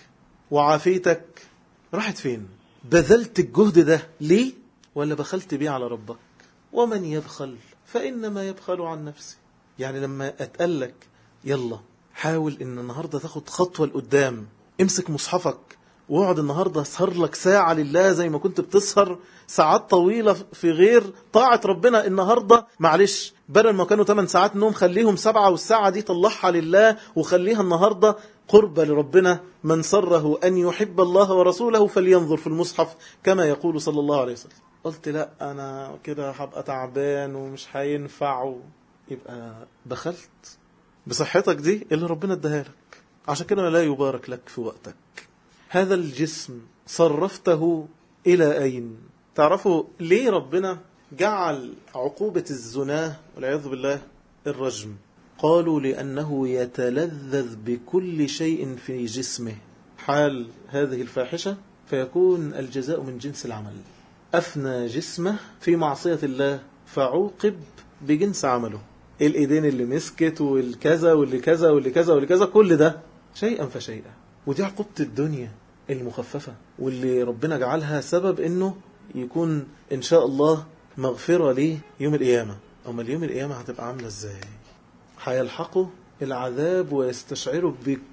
وعافيتك راحت فين؟ بذلت الجهد ده ليه؟ ولا بخلت بيه على ربك؟ ومن يبخل فإنما يبخل عن نفسه. يعني لما أتقلك يلا حاول إن النهاردة تاخد خطوة لقدام، امسك مصحفك واقعد النهاردة اسهر لك ساعة لله زي ما كنت بتسهر ساعات طويلة في غير طاعة ربنا. النهاردة معلش، بدل ما كانوا 8 ساعات نوم خليهم 7، والساعة دي طلعها لله وخليها النهاردة قربة لربنا. من سره أن يحب الله ورسوله فلينظر في المصحف كما يقول صلى الله عليه وسلم. قلت لا أنا كده هبقى تعبان ومش هينفع، يبقى بخلت بصحتك دي اللي ربنا اداها لك، عشان كده لا يبارك لك في وقتك. هذا الجسم صرفته إلى أين؟ تعرفوا ليه ربنا جعل عقوبة الزنا والعياذ بالله الرجم؟ قالوا لأنه يتلذذ بكل شيء في جسمه حال هذه الفاحشة، فيكون الجزاء من جنس العمل. أفنى جسمه في معصية الله فعوقب بجنس عمله. الإيدين اللي مسكت والكذا واللي كذا واللي كذا واللي كذا، كل ده شيئا فشيئا. ودي عقوبة الدنيا المخففة، واللي ربنا جعلها سبب انه يكون ان شاء الله مغفرة ليه يوم القيامة. اما اليوم القيامة هتبقى عاملة ازاي؟ هيلحقوا العذاب ويستشعروا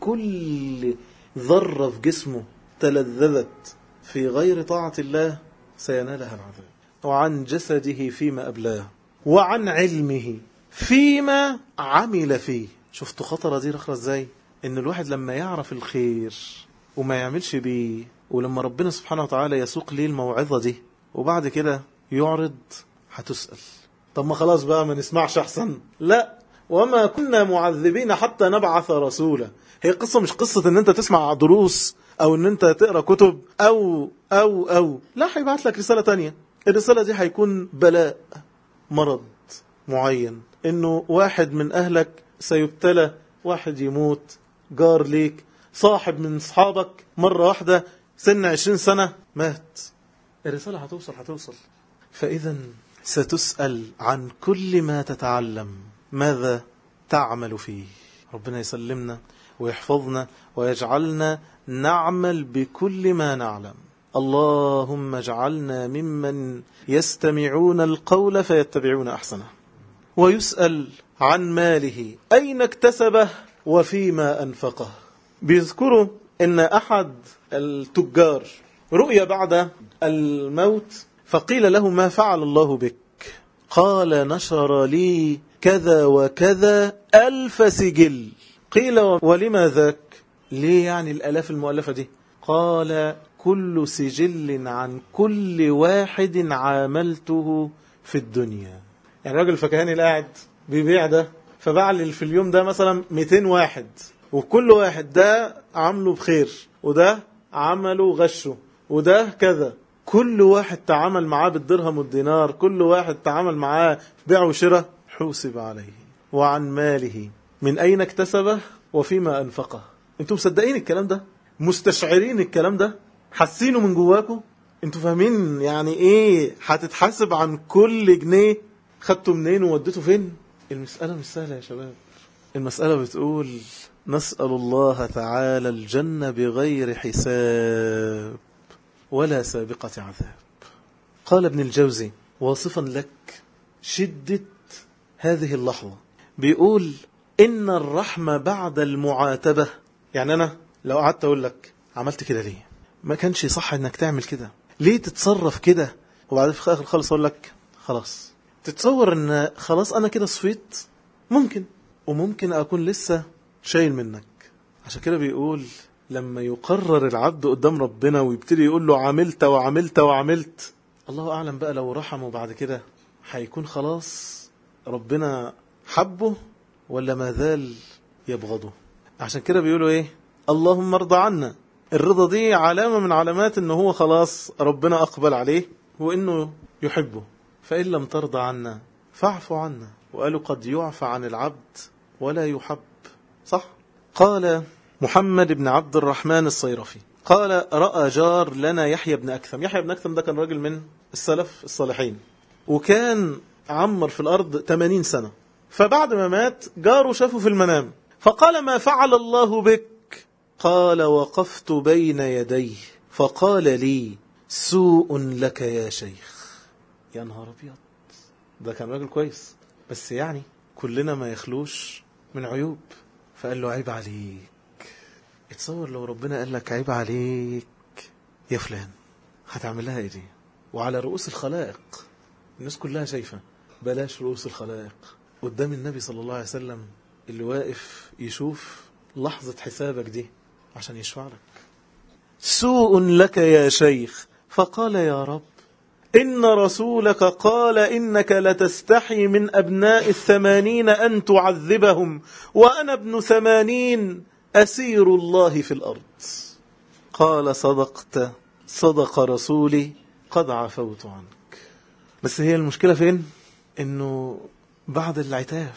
بكل ذرة في جسمه تلذذت في غير طاعة الله سينالها العذاب. وعن جسده فيما أبلاه، وعن علمه فيما عمل فيه. شفتوا خطرة دي رخرة ازاي؟ ان الواحد لما يعرف الخير وما يعملش بيه، ولما ربنا سبحانه وتعالى يسوق ليه الموعظة دي وبعد كده يعرض، هتسأل طب ما خلاص بقى ما نسمعش أحسن؟ لا، وما كنا معذبين حتى نبعث رسولا. هي قصة مش قصة ان انت تسمع دروس او ان انت تقرأ كتب او لا، هيبعت لك رسالة تانية. الرسالة دي هيكون بلاء، مرض معين، انه واحد من اهلك سيبتلى، واحد يموت، جار ليك، صاحب من صحابك مرة واحدة سن 20 سنة مات. الرسالة هتوصل. فإذا ستسأل عن كل ما تتعلم، ماذا تعمل فيه. ربنا يسلمنا ويحفظنا ويجعلنا نعمل بكل ما نعلم. اللهم اجعلنا ممن يستمعون القول فيتبعون أحسنه. ويسأل عن ماله أين اكتسبه وفيما أنفقه. بيذكروا أن أحد التجار رؤيا بعد الموت، فقيل له ما فعل الله بك؟ قال نشر لي كذا وكذا 1000 سجل. قيل ولما ذاك؟ ليه يعني الآلاف المؤلفة دي؟ قال كل سجل عن كل واحد عاملته في الدنيا. يعني راجل فكهاني قاعد بيبيع ده، فباع لي في اليوم ده مثلا 200 واحد، وكل واحد ده عمله بخير وده عمله غشه وده كذا. كل واحد تعامل معاه بالدرهم والدينار، كل واحد تعامل معاه بيع وشراء، حوسب عليه. وعن ماله من أين اكتسبه وفيما أنفقه. انتوا مصدقين الكلام ده؟ مستشعرين الكلام ده؟ حاسينه من جواكم؟ انتوا فاهمين يعني ايه هتتحاسب عن كل جنيه خدته منين ووديته فين؟ المسألة مش سهلة يا شباب. المسألة بتقول نسأل الله تعالى الجنة بغير حساب ولا سابقة عذاب. قال ابن الجوزي واصفا لك شدة هذه اللحظة، بيقول إن الرحمة بعد المعاتبة. يعني أنا لو قعدت أقول لك عملت كده ليه؟ ما كانش صح إنك تعمل كده، ليه تتصرف كده؟ وبعد في آخر خالص أقول لك خلاص، تتصور إن خلاص أنا كده صفيت؟ ممكن، وممكن أكون لسه شايل منك. عشان كده بيقول لما يقرر العبد قدام ربنا ويبتدي يقول له عملت وعملت وعملت، الله أعلم بقى لو رحمه بعد كده هيكون خلاص ربنا حبه ولا ما زال يبغضه. عشان كده بيقولوا ايه؟ اللهم ارضى عنا. الرضا دي علامة من علامات انه هو خلاص ربنا اقبل عليه وانه يحبه. فإن لم ترضى عنا فاعف عنا. وقالوا قد يعفى عن العبد ولا يحب. صح؟ قال محمد بن عبد الرحمن الصيرفي قال رأى جار لنا يحيى بن أكثم. يحيى بن أكثم ده كان راجل من السلف الصالحين، وكان عمر في الأرض 80 سنة. فبعد ما مات جاره شافه في المنام فقال ما فعل الله بك؟ قال وقفت بين يديه فقال لي سوء لك يا شيخ. يا نهار أبيض، ده كان راجل كويس بس يعني كلنا ما يخلوش من عيوب. فقال له عيب عليك. اتصور لو ربنا قال لك عيب عليك يا فلان، هتعمل لها ايه دي؟ وعلى رؤوس الخلائق، الناس كلها شايفة. بلاش رؤوس الخلائق، قدام النبي صلى الله عليه وسلم اللي واقف يشوف لحظة حسابك دي عشان يشفع لك. سوء لك يا شيخ. فقال يا رب إن رسولك قال إنك لتستحي من أبناء 80 أن تعذبهم وأنا ابن 80 أسير الله في الأرض. قال صدقت، صدق رسولي قد عفوت عنك. بس هي المشكلة فين؟ إنه بعد العتاب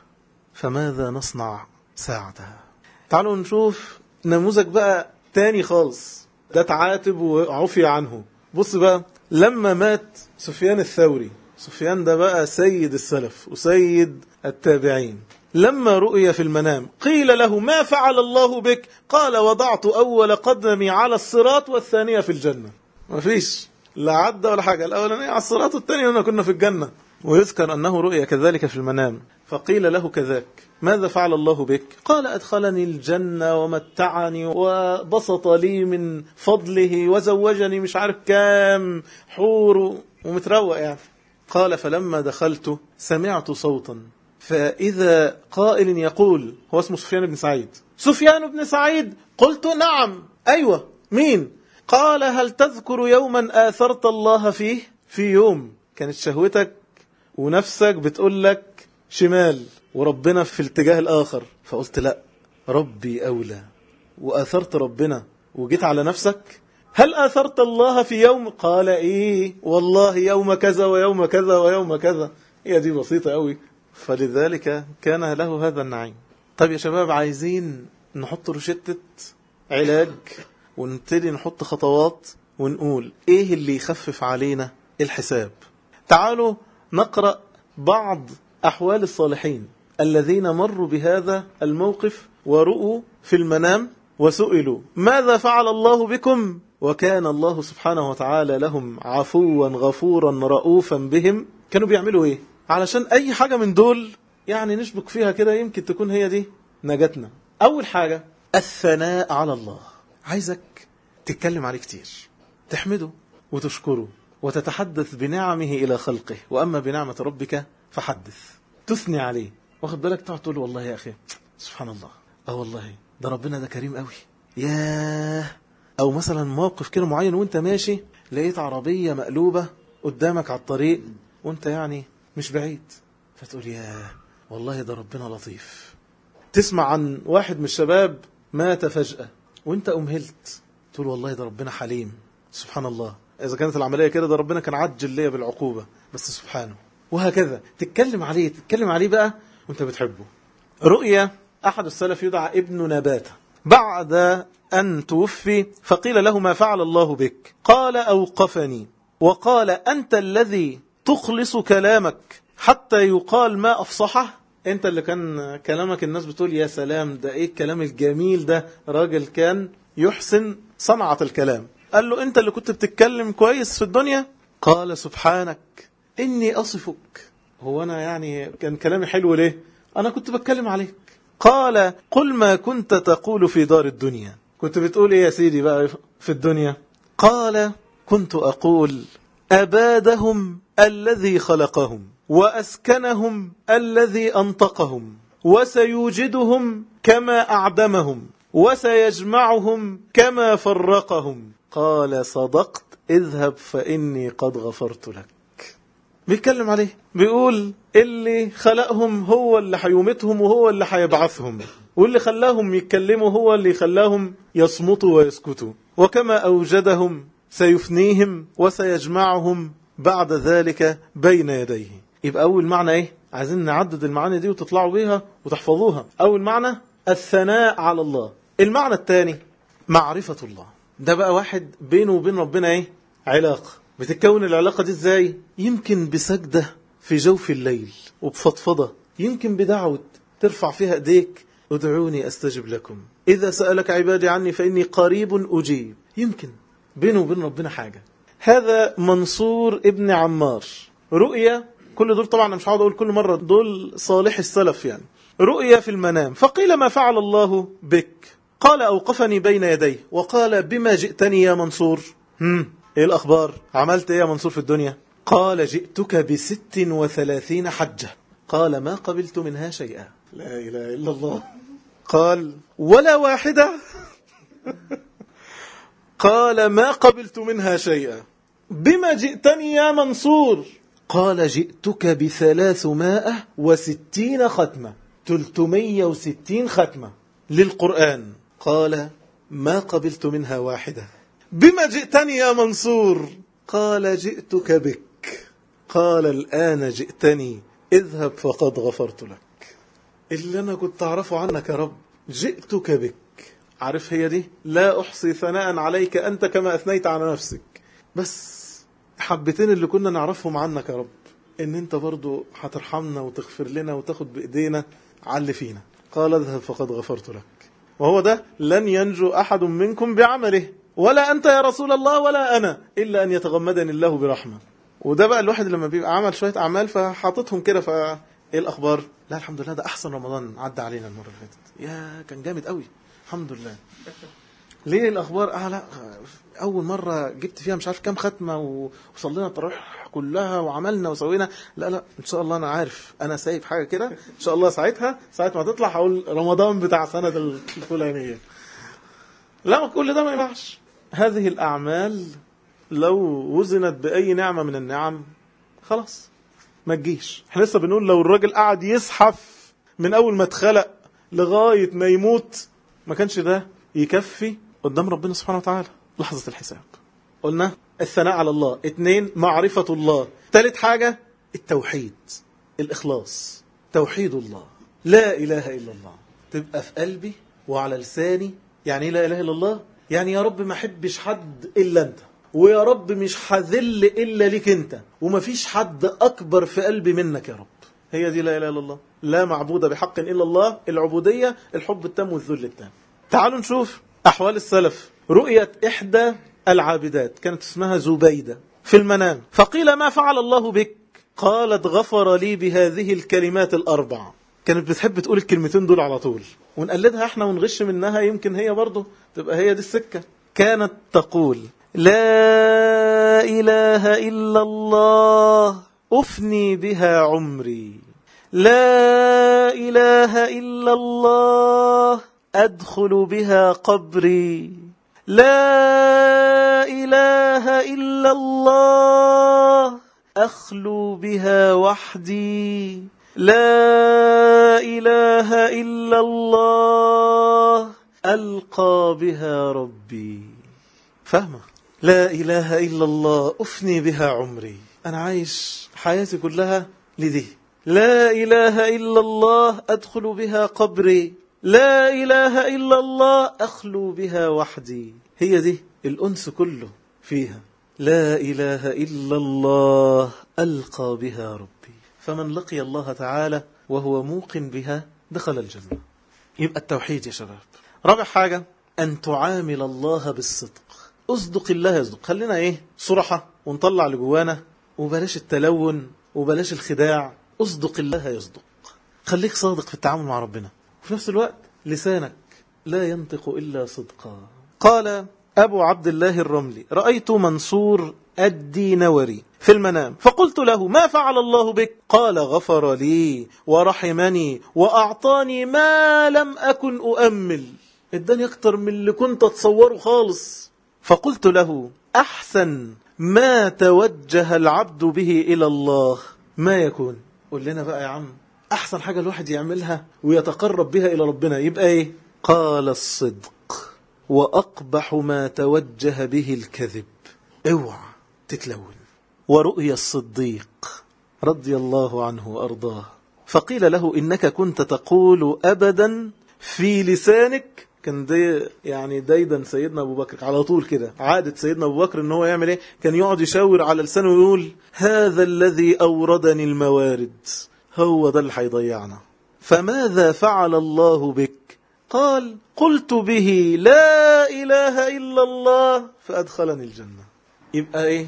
فماذا نصنع ساعتها؟ تعالوا نشوف نموذج بقى تاني خالص. ده تعاتب وعفي عنه. بص بقى، لما مات سفيان الثوري، سفيان ده بقى سيد السلف وسيد التابعين، لما رؤي في المنام قيل له ما فعل الله بك؟ قال وضعت أول قدمي على الصراط والثانية في الجنة. ما فيش لا عدى ولا حاجة، الأولانية على الصراط والثانية هنا كنا في الجنة. ويذكر أنه رؤي كذلك في المنام فقيل له كذاك ماذا فعل الله بك؟ قال أدخلني الجنة ومتعني وبسط لي من فضله وزوجني مش عارف كام حور ومتروق يعني. قال فلما دخلت سمعت صوتا فإذا قائل يقول، هو اسمه سفيان بن سعيد، سفيان بن سعيد. قلت نعم أيوة مين؟ قال هل تذكر يوما آثرت الله فيه؟ في يوم كانت شهوتك ونفسك بتقول لك شمال وربنا في الاتجاه الآخر، فقلت لا ربي أولى وآثرت ربنا وجيت على نفسك. هل آثرت الله في يوم؟ قال إيه والله يوم كذا ويوم كذا ويوم كذا. هي دي بسيطة قوي، فلذلك كان له هذا النعيم. طيب يا شباب، عايزين نحط روشتة علاج ونبتدي نحط خطوات ونقول ايه اللي يخفف علينا الحساب. تعالوا نقرأ بعض أحوال الصالحين الذين مروا بهذا الموقف ورؤوا في المنام وسئلوا ماذا فعل الله بكم؟ وكان الله سبحانه وتعالى لهم عفوا غفورا رؤوفا بهم. كانوا بيعملوا ايه؟ علشان اي حاجة من دول يعني نشبك فيها كده يمكن تكون هي دي نجاتنا. اول حاجة الثناء على الله. عايزك تتكلم عليه كتير، تحمده وتشكره وتتحدث بنعمه إلى خلقه، وأما بنعمة ربك فحدث. تثني عليه، واخد بالك، تقعد تقول والله يا أخي سبحان الله، والله ده ربنا ده كريم قوي ياه. أو مثلا موقف كده معين وانت ماشي لقيت عربية مقلوبة قدامك على الطريق وانت يعني مش بعيد، فتقول ياه والله ده ربنا لطيف. تسمع عن واحد من الشباب مات فجأة وانت أمهلت، تقول والله ده ربنا حليم سبحان الله. إذا كانت العملية كده ده ربنا كان عجل ليا بالعقوبة بس سبحانه. وهكذا تتكلم عليه بقى وانت بتحبه. رؤية أحد السلف يدعى ابن نباتة، بعد أن توفي فقيل له ما فعل الله بك؟ قال أوقفني وقال أنت الذي تخلص كلامك حتى يقال ما أفصحه. أنت اللي كان كلامك الناس بتقول يا سلام ده إيه الكلام الجميل ده، راجل كان يحسن صنعة الكلام. قال له أنت اللي كنت بتتكلم كويس في الدنيا؟ قال سبحانك إني أصفك. هو أنا يعني كان كلامي حلو ليه؟ أنا كنت بتكلم عليك. قال قل ما كنت تقول في دار الدنيا. كنت بتقول إيه يا سيدي بقى في الدنيا؟ قال كنت أقول أبادهم الذي خلقهم وأسكنهم الذي أنطقهم وسيوجدهم كما أعدمهم وسيجمعهم كما فرقهم. قال صدقت اذهب فإني قد غفرت لك. بيتكلم عليه، بيقول اللي خلقهم هو اللي حيومتهم وهو اللي حيبعثهم، واللي خلاهم يتكلموا هو اللي خلاهم يصمتوا ويسكتوا، وكما أوجدهم سيفنيهم وسيجمعهم بعد ذلك بين يديه. يبقى أول معنى إيه؟ عايزين نعدد المعاني دي وتطلعوا بيها وتحفظوها. أول معنى الثناء على الله. المعنى الثاني معرفة الله. ده بقى واحد بينه وبين ربنا إيه؟ علاقة. بتتكون العلاقة دي إزاي؟ يمكن بسجدة في جوف الليل وبفضفضة، يمكن بدعوة ترفع فيها إيديك ادعوني أستجب لكم إذا سألك عبادي عني فإني قريب أجيب. يمكن بينه وبين ربنا حاجة. هذا منصور ابن عمار رؤيا، كل دول طبعا مش هقعد أقول كل مرة، دول صالح السلف يعني. رؤيا في المنام فقيل ما فعل الله بك؟ قال أوقفني بين يديه وقال بما جئتني يا منصور؟ إيه الأخبار؟ عملت إيه يا منصور في الدنيا؟ قال جئتك ب36 حجة. قال ما قبلت منها شيئا. لا إله إلا الله. قال ولا واحدة؟ قال ما قبلت منها شيئا. بما جئتني يا منصور؟ قال جئتك ب360 ختمة، 360 ختمة للقرآن. قال ما قبلت منها واحدة. بما جئتني يا منصور؟ قال جئتك بك. قال الآن جئتني اذهب فقد غفرت لك. اللي أنا كنت أعرفه عنك يا رب جئتك بك. عارف هي دي؟ لا أحصي ثناء عليك أنت كما أثنيت على نفسك. بس حبتين اللي كنا نعرفهم عنك يا رب، إن أنت برضو هترحمنا وتغفر لنا وتاخد بإيدينا على فينا. قال اذهب فقد غفرت لك. وهو ده لن ينجو أحد منكم بعمله ولا أنت يا رسول الله ولا أنا إلا أن يتغمدني الله برحمة. وده بقى الواحد لما بيبقى عمل شوية أعمال فحاطتهم كده، فإيه الأخبار؟ لا الحمد لله ده أحسن رمضان عدى علينا المرة اللي فاتت، يا كان جامد قوي الحمد لله. ليه الأخبار؟ لا أول مرة جبت فيها مش عارف كام ختمة وصلينا التراويح كلها وعملنا وسوينا. لا إن شاء الله أنا عارف أنا سايب حاجة كده إن شاء الله ساعة ما تطلع هقول رمضان بتاع سنة الفلانية. لا كل ده ما ينفعش. هذه الأعمال لو وزنت بأي نعمة من النعم خلاص ما تجيش. احنا لسه بنقول لو الراجل قعد يزحف من أول ما اتخلق لغاية ما يموت ما كانش ده يكفي قدام ربنا سبحانه وتعالى لحظة الحساب. قلنا الثناء على الله. 2 معرفة الله. 3 حاجة التوحيد، الإخلاص، توحيد الله. لا إله إلا الله تبقى في قلبي وعلى لساني. يعني لا إله إلا الله يعني يا رب ما حبش حد إلا أنت، ويا رب مش هذل إلا لك أنت، وما فيش حد أكبر في قلبي منك يا رب. هي دي لا إله إلا الله. لا معبود بحق إلا الله، العبودية الحب التام والذل التام. تعالوا نشوف أحوال السلف. رؤية إحدى العابدات كانت اسمها زبيدة في المنام فقيل ما فعل الله بك؟ قالت غفر لي بهذه الكلمات 4. كانت بتحب تقول الكلمتين دول على طول ونقلدها احنا ونغش منها، يمكن هي برضو تبقى هي دي السكة. كانت تقول لا إله إلا الله أفني بها عمري، لا إله إلا الله أدخل بها قبري، لا إله إلا الله أخلو بها وحدي، لا إله إلا الله ألقى بها ربي. فاهمة؟ لا إله إلا الله أفني بها عمري، أنا عايش حياتي كلها لدي. لا إله إلا الله أدخل بها قبري، لا إله إلا الله أخلو بها وحدي. هي دي الأنس كله فيها. لا إله إلا الله ألقى بها ربي. فمن لقي الله تعالى وهو موقن بها دخل الجنة. يبقى التوحيد يا شباب. رابع حاجة أن تعامل الله بالصدق. أصدق الله يصدق. خلينا صرحة ونطلع لجوانا، وبلاش التلون وبلاش الخداع. أصدق الله يصدق. خليك صادق في التعامل مع ربنا، وفي نفس الوقت لسانك لا ينطق إلا صدقا. قال أبو عبد الله الرملي: رأيت منصور الدينوري في المنام فقلت له: ما فعل الله بك؟ قال: غفر لي ورحمني وأعطاني ما لم أكن أؤمل. اداني أكتر من اللي كنت أتصوره خالص. فقلت له: أحسن ما توجه العبد به إلى الله ما يكون؟ قل لنا بقى يا عم، أحسن حاجة الواحد يعملها ويتقرب بها إلى ربنا يبقى إيه؟ قال: الصدق. وأقبح ما توجه به الكذب. اوعى تتلون. ورؤيا الصديق رضي الله عنه وأرضاه. فقيل له: إنك كنت تقول أبدا في لسانك. كان دايدا سيدنا أبو بكر على طول كده، عادة سيدنا أبو بكر إن هو يعمل إيه؟ كان يقعد يشاور على لسانه ويقول: هذا الذي أوردني الموارد، هو ده اللي هيضيعنا. فماذا فعل الله بك؟ قال: قلت به لا إله إلا الله فأدخلني الجنة. يبقى إيه؟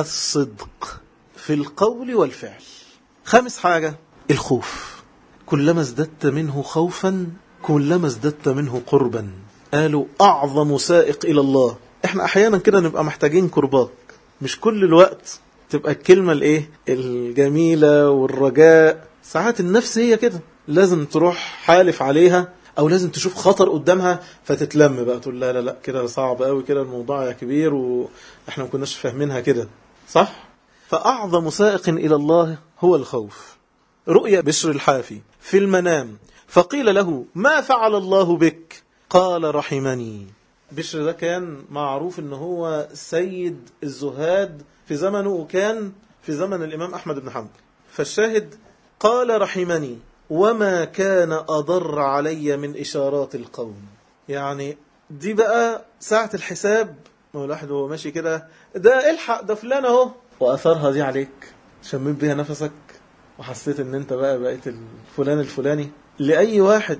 الصدق في القول والفعل. خامس حاجة الخوف. كلما ازددت منه خوفا كلما ازددت منه قربا. قالوا: أعظم سائق إلى الله. احنا أحيانا كده نبقى محتاجين قرباك، مش كل الوقت تبقى الكلمة الجميلة والرجاء. ساعات النفس هي كده، لازم تروح حالف عليها، أو لازم تشوف خطر قدامها فتتلم بقى تقول: لا لا لا كده صعب قوي، كده الموضوع يا كبير وإحنا ما كناش فاهمينها كده، صح؟ فأعظم سائق إلى الله هو الخوف. رؤيا بشر الحافي في المنام فقيل له: ما فعل الله بك؟ قال: رحمني. بشر ده كان معروف إنه هو سيد الزهاد في زمنه، وكان في زمن الإمام أحمد بن حنبل. فالشاهد قال: رحمني وما كان أضر علي من إشارات القوم. يعني دي بقى ساعة الحساب، الواحد وهو ماشي كده، ده الحق ده فلان اهو، وأثرها دي عليك، شميت بيها نفسك وحسيت ان انت بقيت الفلان الفلاني. لأي واحد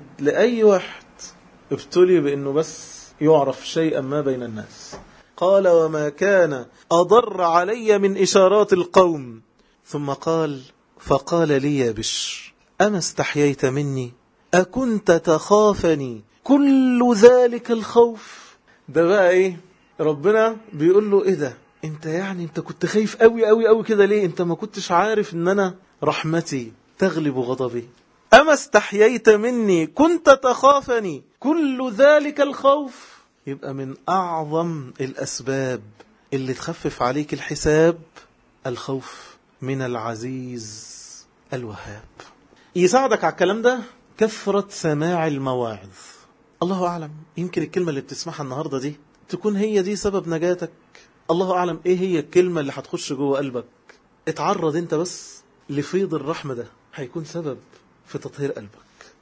ابتلي بأنه بس يعرف شيئا ما بين الناس. قال: وما كان أضر علي من إشارات القوم. ثم قال: فقال لي يا بشر: أما استحييت مني؟ أكنت تخافني كل ذلك الخوف؟ ده بقى ربنا بيقول له: إيه ده؟ انت كنت خايف قوي قوي قوي كده ليه؟ انت ما كنتش عارف ان انا رحمتي تغلب غضبي؟ أما استحييت مني كنت تخافني كل ذلك الخوف؟ يبقى من أعظم الأسباب اللي تخفف عليك الحساب الخوف من العزيز الوهاب. يساعدك على الكلام ده كثرة سماع المواعظ. الله أعلم، يمكن الكلمة اللي بتسمعها النهاردة دي تكون هي دي سبب نجاتك. الله أعلم إيه هي الكلمة اللي هتخش جوه قلبك. اتعرض انت بس لفيض الرحمة، ده هيكون سبب في تطهير قلبك.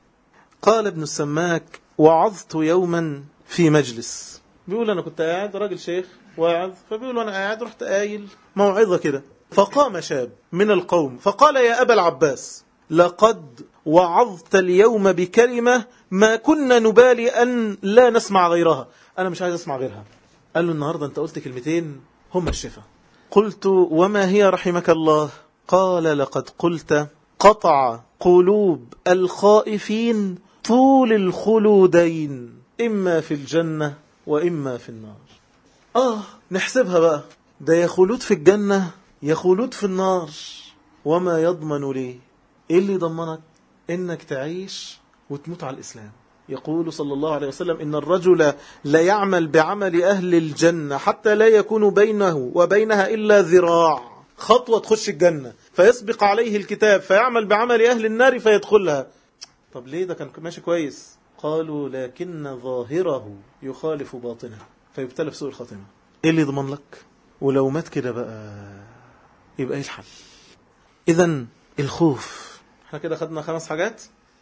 قال ابن السماك: وعظت يوما في مجلس. بيقول أنا كنت قاعد، راجل شيخ واعظ، فبيقول أنا قاعد رحت قايل موعظة كده، فقام شاب من القوم فقال: يا أبا العباس، لقد وعظت اليوم بكلمة ما كنا نبالي أن لا نسمع غيرها. أنا مش عايز أسمع غيرها. قال له: النهاردة أنت قلت كلمتين هم الشفاء. قلت: وما هي رحمك الله؟ قال: لقد قلت: قطع قلوب الخائفين طول الخلودين، إما في الجنة وإما في النار. نحسبها بقى، ده يا خلود في الجنة يا خلود في النار. وما يضمن ليه؟ إيه اللي يضمنك إنك تعيش وتموت على الإسلام؟ يقول صلى الله عليه وسلم: إن الرجل لا يعمل بعمل أهل الجنة حتى لا يكون بينه وبينها إلا ذراع، خطوة تخش الجنة، فيسبق عليه الكتاب فيعمل بعمل أهل النار فيدخلها. طب ليه؟ ده كان ماشي كويس. قالوا: لكن ظاهره يخالف باطنه فيبتلى بسوء الخاتمة. إيه اللي يضمن لك؟ ولو مات كده بقى يبقى إيه الحل؟ إذن الخوف، احنا كده خدنا 5 حاجات.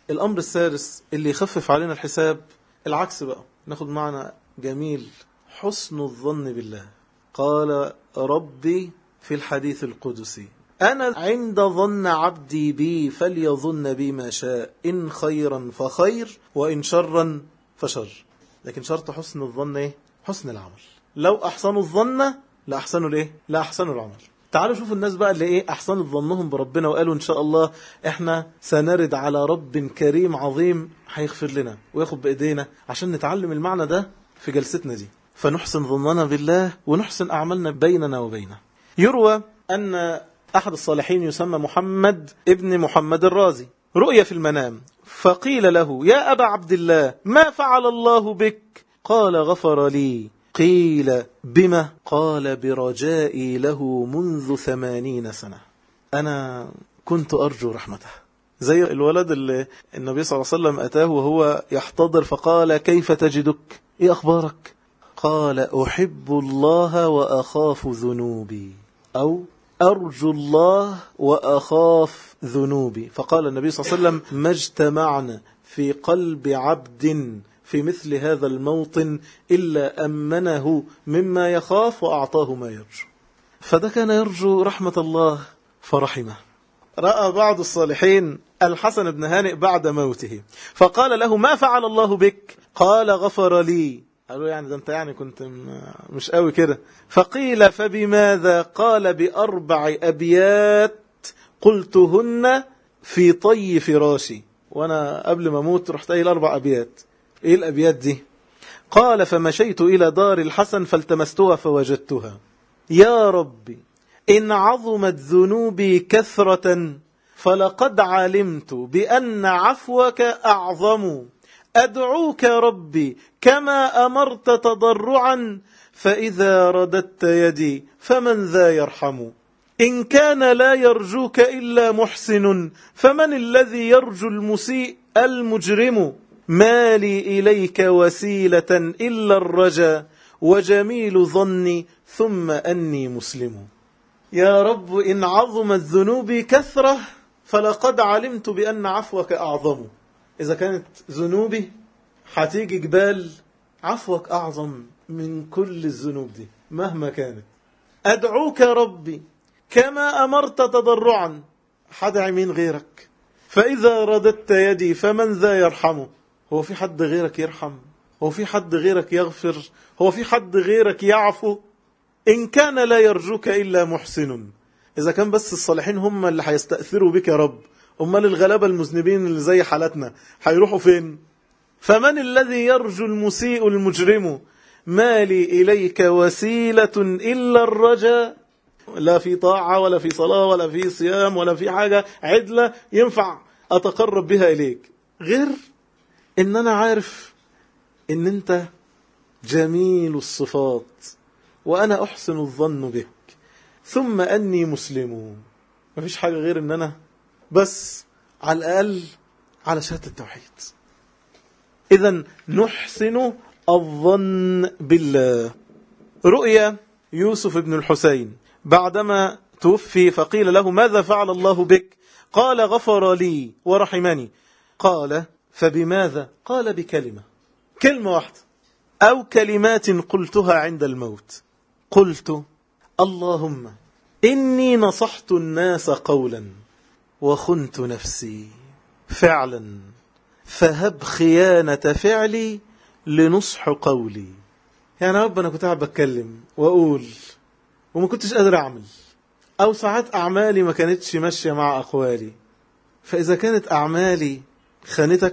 الأمر السادس اللي يخفف علينا الحساب العكس بقى، ناخد معنا جميل حسن الظن بالله. قال ربي في الحديث القدسي أنا عند ظن عبدي بي فليظن بي ما شاء، إن خيرا فخير وإن شرا فشر. لكن شرط حسن الظن إيه؟ حسن العمل. لو أحسنوا الظن لا أحسنوا الإيه؟ لا أحسنوا العمل. تعالوا شوفوا الناس بقى اللي إيه أحسنوا ظنهم بربنا وقالوا إن شاء الله إحنا سنرد على رب كريم عظيم هيغفر لنا وياخد بإيدينا، عشان نتعلم المعنى ده في جلستنا دي، فنحسن ظننا بالله ونحسن أعمالنا بيننا وبينه. يروى أن أحد الصالحين يسمى محمد ابن محمد الرازي رؤيا في المنام، فقيل له يا أبا عبد الله ما فعل الله بك؟ قال غفر لي. قيل بما؟ قال برجائي له منذ 80 سنة، أنا كنت أرجو رحمته. زي الولد اللي النبي صلى الله عليه وسلم أتاه وهو يحتضر فقال كيف تجدك؟ إيه أخبارك؟ قال أحب الله وأخاف ذنوبي، أو أرجو الله وأخاف ذنوبي. فقال النبي صلى الله عليه وسلم ما اجتمعنا في قلب عبد في مثل هذا الموطن إلا أمنه مما يخاف وأعطاه ما يرجو. فده كان يرجو رحمة الله فرحمه. رأى بعض الصالحين الحسن بن هانئ بعد موته فقال له ما فعل الله بك؟ قال غفر لي. قالوا يعني ده انت يعني كنت مش قوي كده. فقيل فبماذا؟ قال ب4 أبيات قلتهن في طي فراشي، وانا قبل ما اموت رحت قايل 4 أبيات. ايه الأبيات دي؟ قال فمشيت إلى دار الحسن فالتمستها فوجدتها. يا ربي إن عظمت ذنوبي كثرة فلقد علمت بأن عفوك أعظم، أدعوك ربي كما أمرت تضرعا، فإذا رددت يدي فمن ذا يرحم؟ إن كان لا يرجوك إلا محسن فمن الذي يرجو المسيء المجرم؟ ما لي إليك وسيلة إلا الرجا وجميل ظني ثم أني مسلم. يا رب إن عظمت ذنوبي كثرة فلقد علمت بأن عفوك أعظم. إذا كانت ذنوبي هتيجي جبال، عفوك أعظم من كل الذنوب دي مهما كانت. أدعوك ربي كما أمرت تضرعا، حدع مين غيرك؟ فإذا رددت يدي فمن ذا يرحمه؟ هو في حد غيرك يرحم؟ هو في حد غيرك يغفر؟ هو في حد غيرك يعفو؟ إن كان لا يرجوك إلا محسن. إذا كان بس الصالحين هم اللي هيستأثروا بك يا رب، أمال الغلابة المذنبين اللي زي حالتنا هيروحوا فين؟ فمن الذي يرجو المسيء المجرم؟ ما لي إليك وسيلة إلا الرجاء. لا في طاعة ولا في صلاة ولا في صيام ولا في حاجة عدلة ينفع أتقرب بها إليك غير إن أنا عارف إن أنت جميل الصفات وأنا أحسن الظن بك ثم أني مسلم. مفيش حاجة غير إن أنا بس على الأقل على شهادة التوحيد. إذن نحسن الظن بالله. رؤيا يوسف بن الحسين بعدما توفي فقيل له ماذا فعل الله بك؟ قال غفر لي ورحمني. قال فبماذا؟ قال بكلمة، كلمة واحدة أو كلمات قلتها عند الموت. قلت اللهم إني نصحت الناس قولا وخنت نفسي فعلا، فهب خيانة فعلي لنصح قولي. يعني رب أنا كنت قاعد بتكلم وأقول وما كنتش قادر أعمل، أو ساعات أعمالي ما كانتش ماشية مع أقوالي. فإذا كانت أعمالي خانتك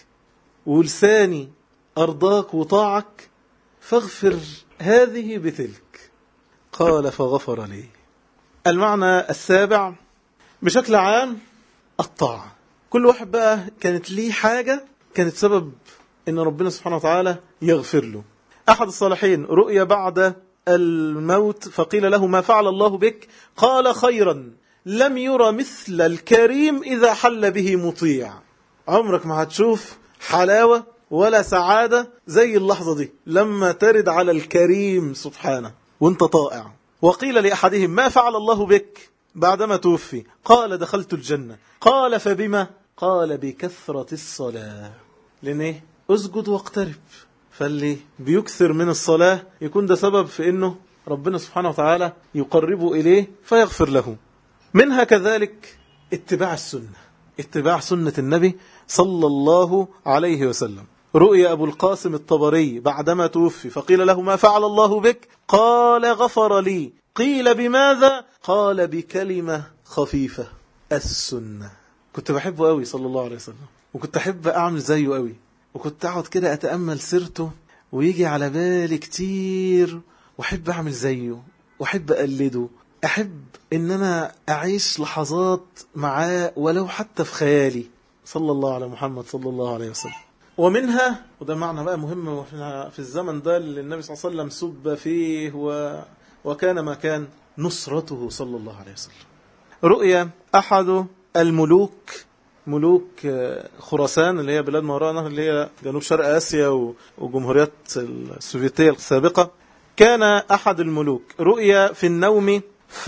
ولساني أرضاك وطاعك فاغفر هذه بتلك. قال فغفر لي. المعنى السابع بشكل عام الطاعة. كل واحد بقى كانت ليه حاجة كانت سبب إن ربنا سبحانه وتعالى يغفر له. أحد الصالحين رؤيا بعد الموت فقيل له ما فعل الله بك؟ قال خيرا لم يرى مثل الكريم إذا حل به مطيع. عمرك ما هتشوف حلاوة ولا سعادة زي اللحظة دي لما ترد على الكريم سبحانه وانت طائع. وقيل لأحدهم ما فعل الله بك بعدما توفي؟ قال دخلت الجنة. قال فبما؟ قال بكثرة الصلاة. لأن إيه؟ أسجد واقترب. فاللي بيكثر من الصلاة يكون ده سبب في أنه ربنا سبحانه وتعالى يقربه إليه فيغفر له. منها كذلك اتباع السنة، اتباع سنة النبي صلى الله عليه وسلم. رؤيا أبو القاسم الطبري بعدما توفي فقيل له ما فعل الله بك؟ قال غفر لي. قيل بماذا؟ قال بكلمة خفيفة، السنة. كنت بحبه قوي صلى الله عليه وسلم، وكنت أحب أعمل زيه قوي، وكنت أقعد كده أتأمل سيرته ويجي على بالي كتير، وأحب أعمل زيه وأحب أقلده. أحب إن أنا أعيش لحظات معاه ولو حتى في خيالي. صلى الله على محمد صلى الله عليه وسلم. ومنها، وده معنى بقى مهم في الزمن ده اللي النبي صلى الله عليه وسلم سب فيه وكان ما كان، نصرته صلى الله عليه وسلم. رؤيا أحد الملوك، ملوك خراسان اللي هي بلاد ما وراء نهر، اللي هي جنوب شرق آسيا وجمهوريات السوفيتية السابقة. كان أحد الملوك رؤيا في النوم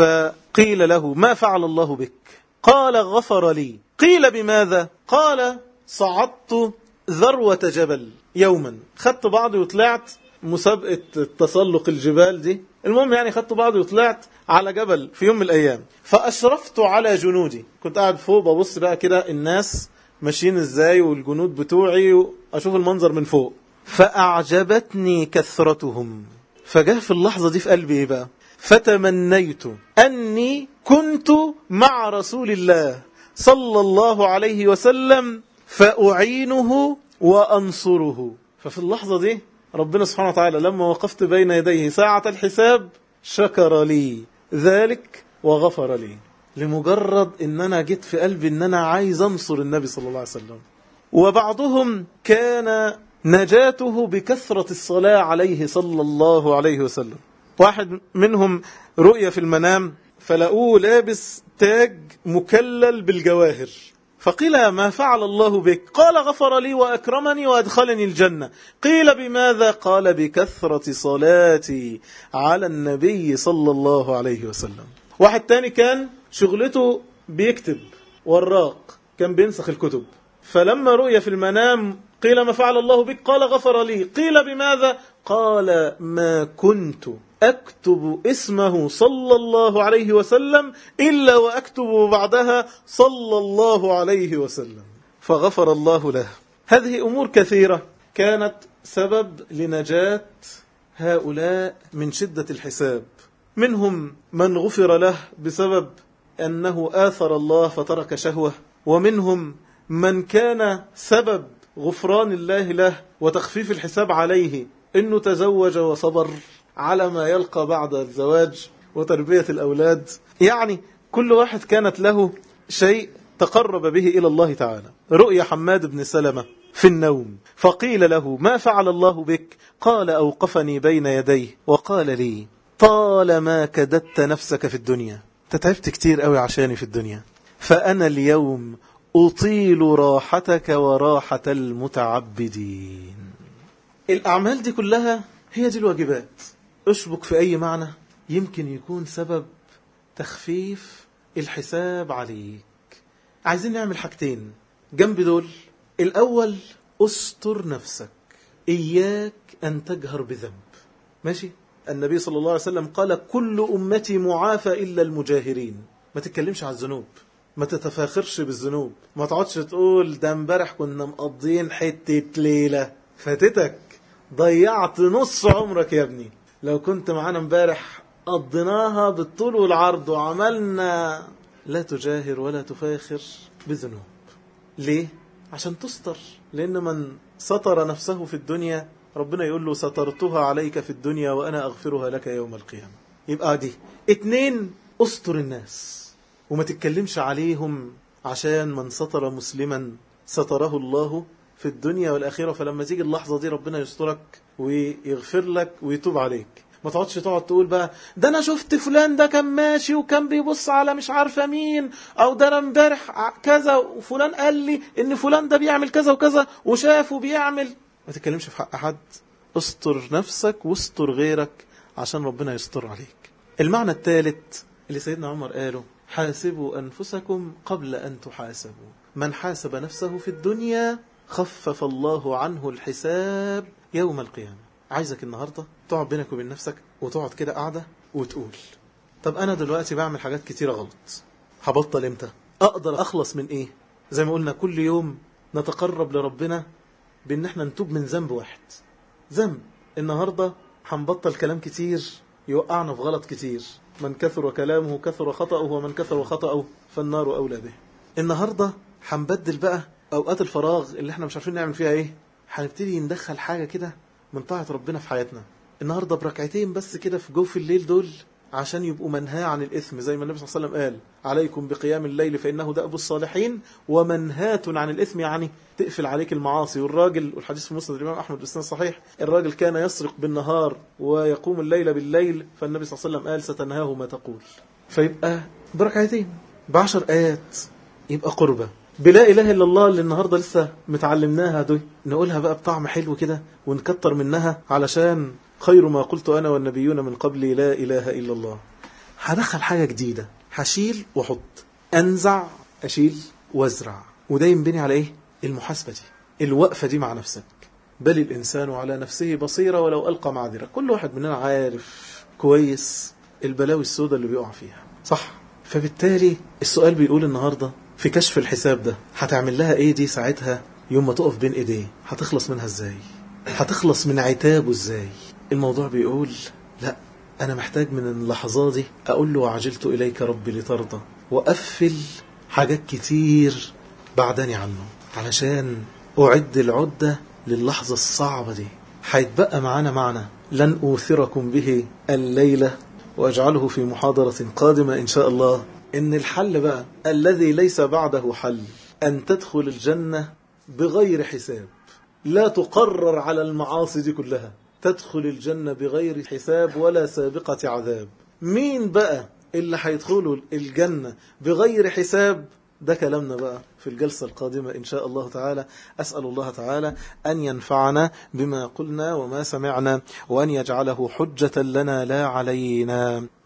فقيل له ما فعل الله بك؟ قال غفر لي. قيل بماذا؟ قال صعدت ذروة جبل يوما، خدت بعضي وطلعت مسابقة تسلق الجبال دي، المهم يعني خدت بعضي وطلعت على جبل في يوم من الأيام، فأشرفت على جنودي. كنت قاعد فوق ببص بقى كده الناس ماشيين ازاي والجنود بتوعي، وأشوف المنظر من فوق، فأعجبتني كثرتهم. فجاء في اللحظة دي في قلبي ايه بقى؟ فتمنيت أني كنت مع رسول الله صلى الله عليه وسلم فأعينه وأنصره. ففي اللحظة دي ربنا سبحانه وتعالى لما وقفت بين يديه ساعة الحساب شكر لي ذلك وغفر لي، لمجرد ان انا جيت في قلبي ان انا عايز انصر النبي صلى الله عليه وسلم. وبعضهم كان نجاته بكثرة الصلاة عليه صلى الله عليه وسلم. واحد منهم رؤيا في المنام فلقوه لابس تاج مكلل بالجواهر، فقيل ما فعل الله بك؟ قال غفر لي وأكرمني وأدخلني الجنة. قيل بماذا؟ قال بكثرة صلاتي على النبي صلى الله عليه وسلم. واحد تاني كان شغلته بيكتب وراق، كان بينسخ الكتب، فلما رؤي في المنام قيل ما فعل الله بك؟ قال غفر لي. قيل بماذا؟ قال ما كنت أكتب اسمه صلى الله عليه وسلم إلا وأكتب بعدها صلى الله عليه وسلم، فغفر الله له. هذه أمور كثيرة كانت سبب لنجاة هؤلاء من شدة الحساب. منهم من غفر له بسبب أنه آثر الله فترك شهوة، ومنهم من كان سبب غفران الله له وتخفيف الحساب عليه أنه تزوج وصبر على ما يلقى بعد الزواج وتربية الأولاد. يعني كل واحد كانت له شيء تقرب به إلى الله تعالى. رؤيا حماد بن سلمة في النوم فقيل له ما فعل الله بك؟ قال أوقفني بين يديه وقال لي طالما كددت نفسك في الدنيا، تتعبت كتير قوي عشاني في الدنيا، فأنا اليوم أطيل راحتك وراحة المتعبدين. الأعمال دي كلها هي دي الواجبات. اشبك في أي معنى يمكن يكون سبب تخفيف الحساب عليك. عايزين نعمل حاجتين جنب دول. الأول استر نفسك، إياك أن تجهر بذنب. ماشي؟ النبي صلى الله عليه وسلم قال كل أمتي معافى إلا المجاهرين. ما تتكلمش على الذنوب، ما تتفاخرش بالذنوب، ما تقعدش تقول ده امبارح كنا مقضين حتة ليلة فاتتك، ضيعت نص عمرك يا ابني. لو كنت معانا امبارح قضيناها بالطول والعرض وعملنا. لا تجاهر ولا تفاخر بذنوب. ليه؟ عشان تستر. لأن من ستر نفسه في الدنيا ربنا يقول له سترتها عليك في الدنيا وأنا أغفرها لك يوم القيامة. يبقى دي. 2، استر الناس وما تتكلمش عليهم، عشان من ستر مسلما ستره الله في الدنيا والآخرة. فلما تيجي اللحظة دي ربنا يسترك ويغفر لك ويتوب عليك. ما تقعدش تقول بقى ده أنا شفت فلان ده كان ماشي وكان بيبص على مش عارفة مين، أو ده أنا امبارح كذا وفلان قال لي إن فلان ده بيعمل كذا وكذا وشافه بيعمل. ما تتكلمش في حق أحد. استر نفسك واستر غيرك عشان ربنا يستر عليك. المعنى الثالث اللي سيدنا عمر قاله حاسبوا أنفسكم قبل أن تحاسبوا. من حاسب نفسه في الدنيا خفف الله عنه الحساب يوم القيامة. عايزك النهاردة تقعد بينك وبين نفسك وتقعد كده قاعدة وتقول طب أنا دلوقتي بعمل حاجات كتيرة غلط، هبطل امتى؟ أقدر أخلص من إيه؟ زي ما قلنا كل يوم نتقرب لربنا بأن احنا نتوب من ذنب واحد. ذنب النهاردة هنبطل كلام كتير يوقعنا في غلط كتير. من كثر كلامه كثر خطأه، ومن كثر خطأه فالنار أولى به. النهاردة هنبدل بقى أوقات الفراغ اللي احنا مش عارفين نعمل فيها ايه، هنبتدي ندخل حاجة كده من طاعة ربنا في حياتنا. النهاردة بركعتين بس كده في جوف الليل دول عشان يبقوا منهى عن الإثم، زي ما النبي صلى الله عليه وسلم قال عليكم بقيام الليل فإنه دأب الصالحين، ومنهاة عن الإثم يعني تقفل عليك المعاصي. والراجل، والحديث في مسند الإمام أحمد بن صحيح، الراجل كان يسرق بالنهار ويقوم الليل بالليل، فالنبي صلى الله عليه وسلم قال ستنهاه ما تقول. فيبقى بركعتين ب10 آيات يبقى قربة. بلا إله إلا الله اللي النهاردة لسه متعلمناها دي نقولها بقى بطعم حلو كده ونكتر منها، علشان خير ما قلت أنا والنبيون من قبلي لا إله إلا الله. هدخل حاجة جديدة، هشيل وحط، أنزع أشيل وازرع. وده ينبني على إيه؟ المحاسبة دي، الوقفة دي مع نفسك. بل الإنسان على نفسه بصيرة ولو ألقى معذرة. كل واحد مننا عارف كويس البلاوي السوداء اللي بيقع فيها، صح؟ فبالتالي السؤال بيقول النهاردة في كشف الحساب ده هتعمل لها ايه دي ساعتها يوم ما تقف بين ايديه؟ هتخلص منها ازاي؟ هتخلص من عتابه ازاي؟ الموضوع بيقول لا، انا محتاج من اللحظات دي اقول له وعجلت اليك ربي لترضى، وأقفل حاجات كتير بعدني عنه علشان أعد العدة للحظة الصعبة دي. هيتبقى معانا معنى لن أوثركم به الليلة، وأجعله في محاضرة قادمة إن شاء الله. إن الحل بقى الذي ليس بعده حل، أن تدخل الجنة بغير حساب، لا تقرر على المعاصي دي كلها، تدخل الجنة بغير حساب ولا سابقة عذاب. مين بقى اللي هيدخلوا الجنة بغير حساب؟ ده كلامنا بقى في الجلسة القادمة إن شاء الله تعالى. أسأل الله تعالى أن ينفعنا بما قلنا وما سمعنا، وأن يجعله حجة لنا لا علينا.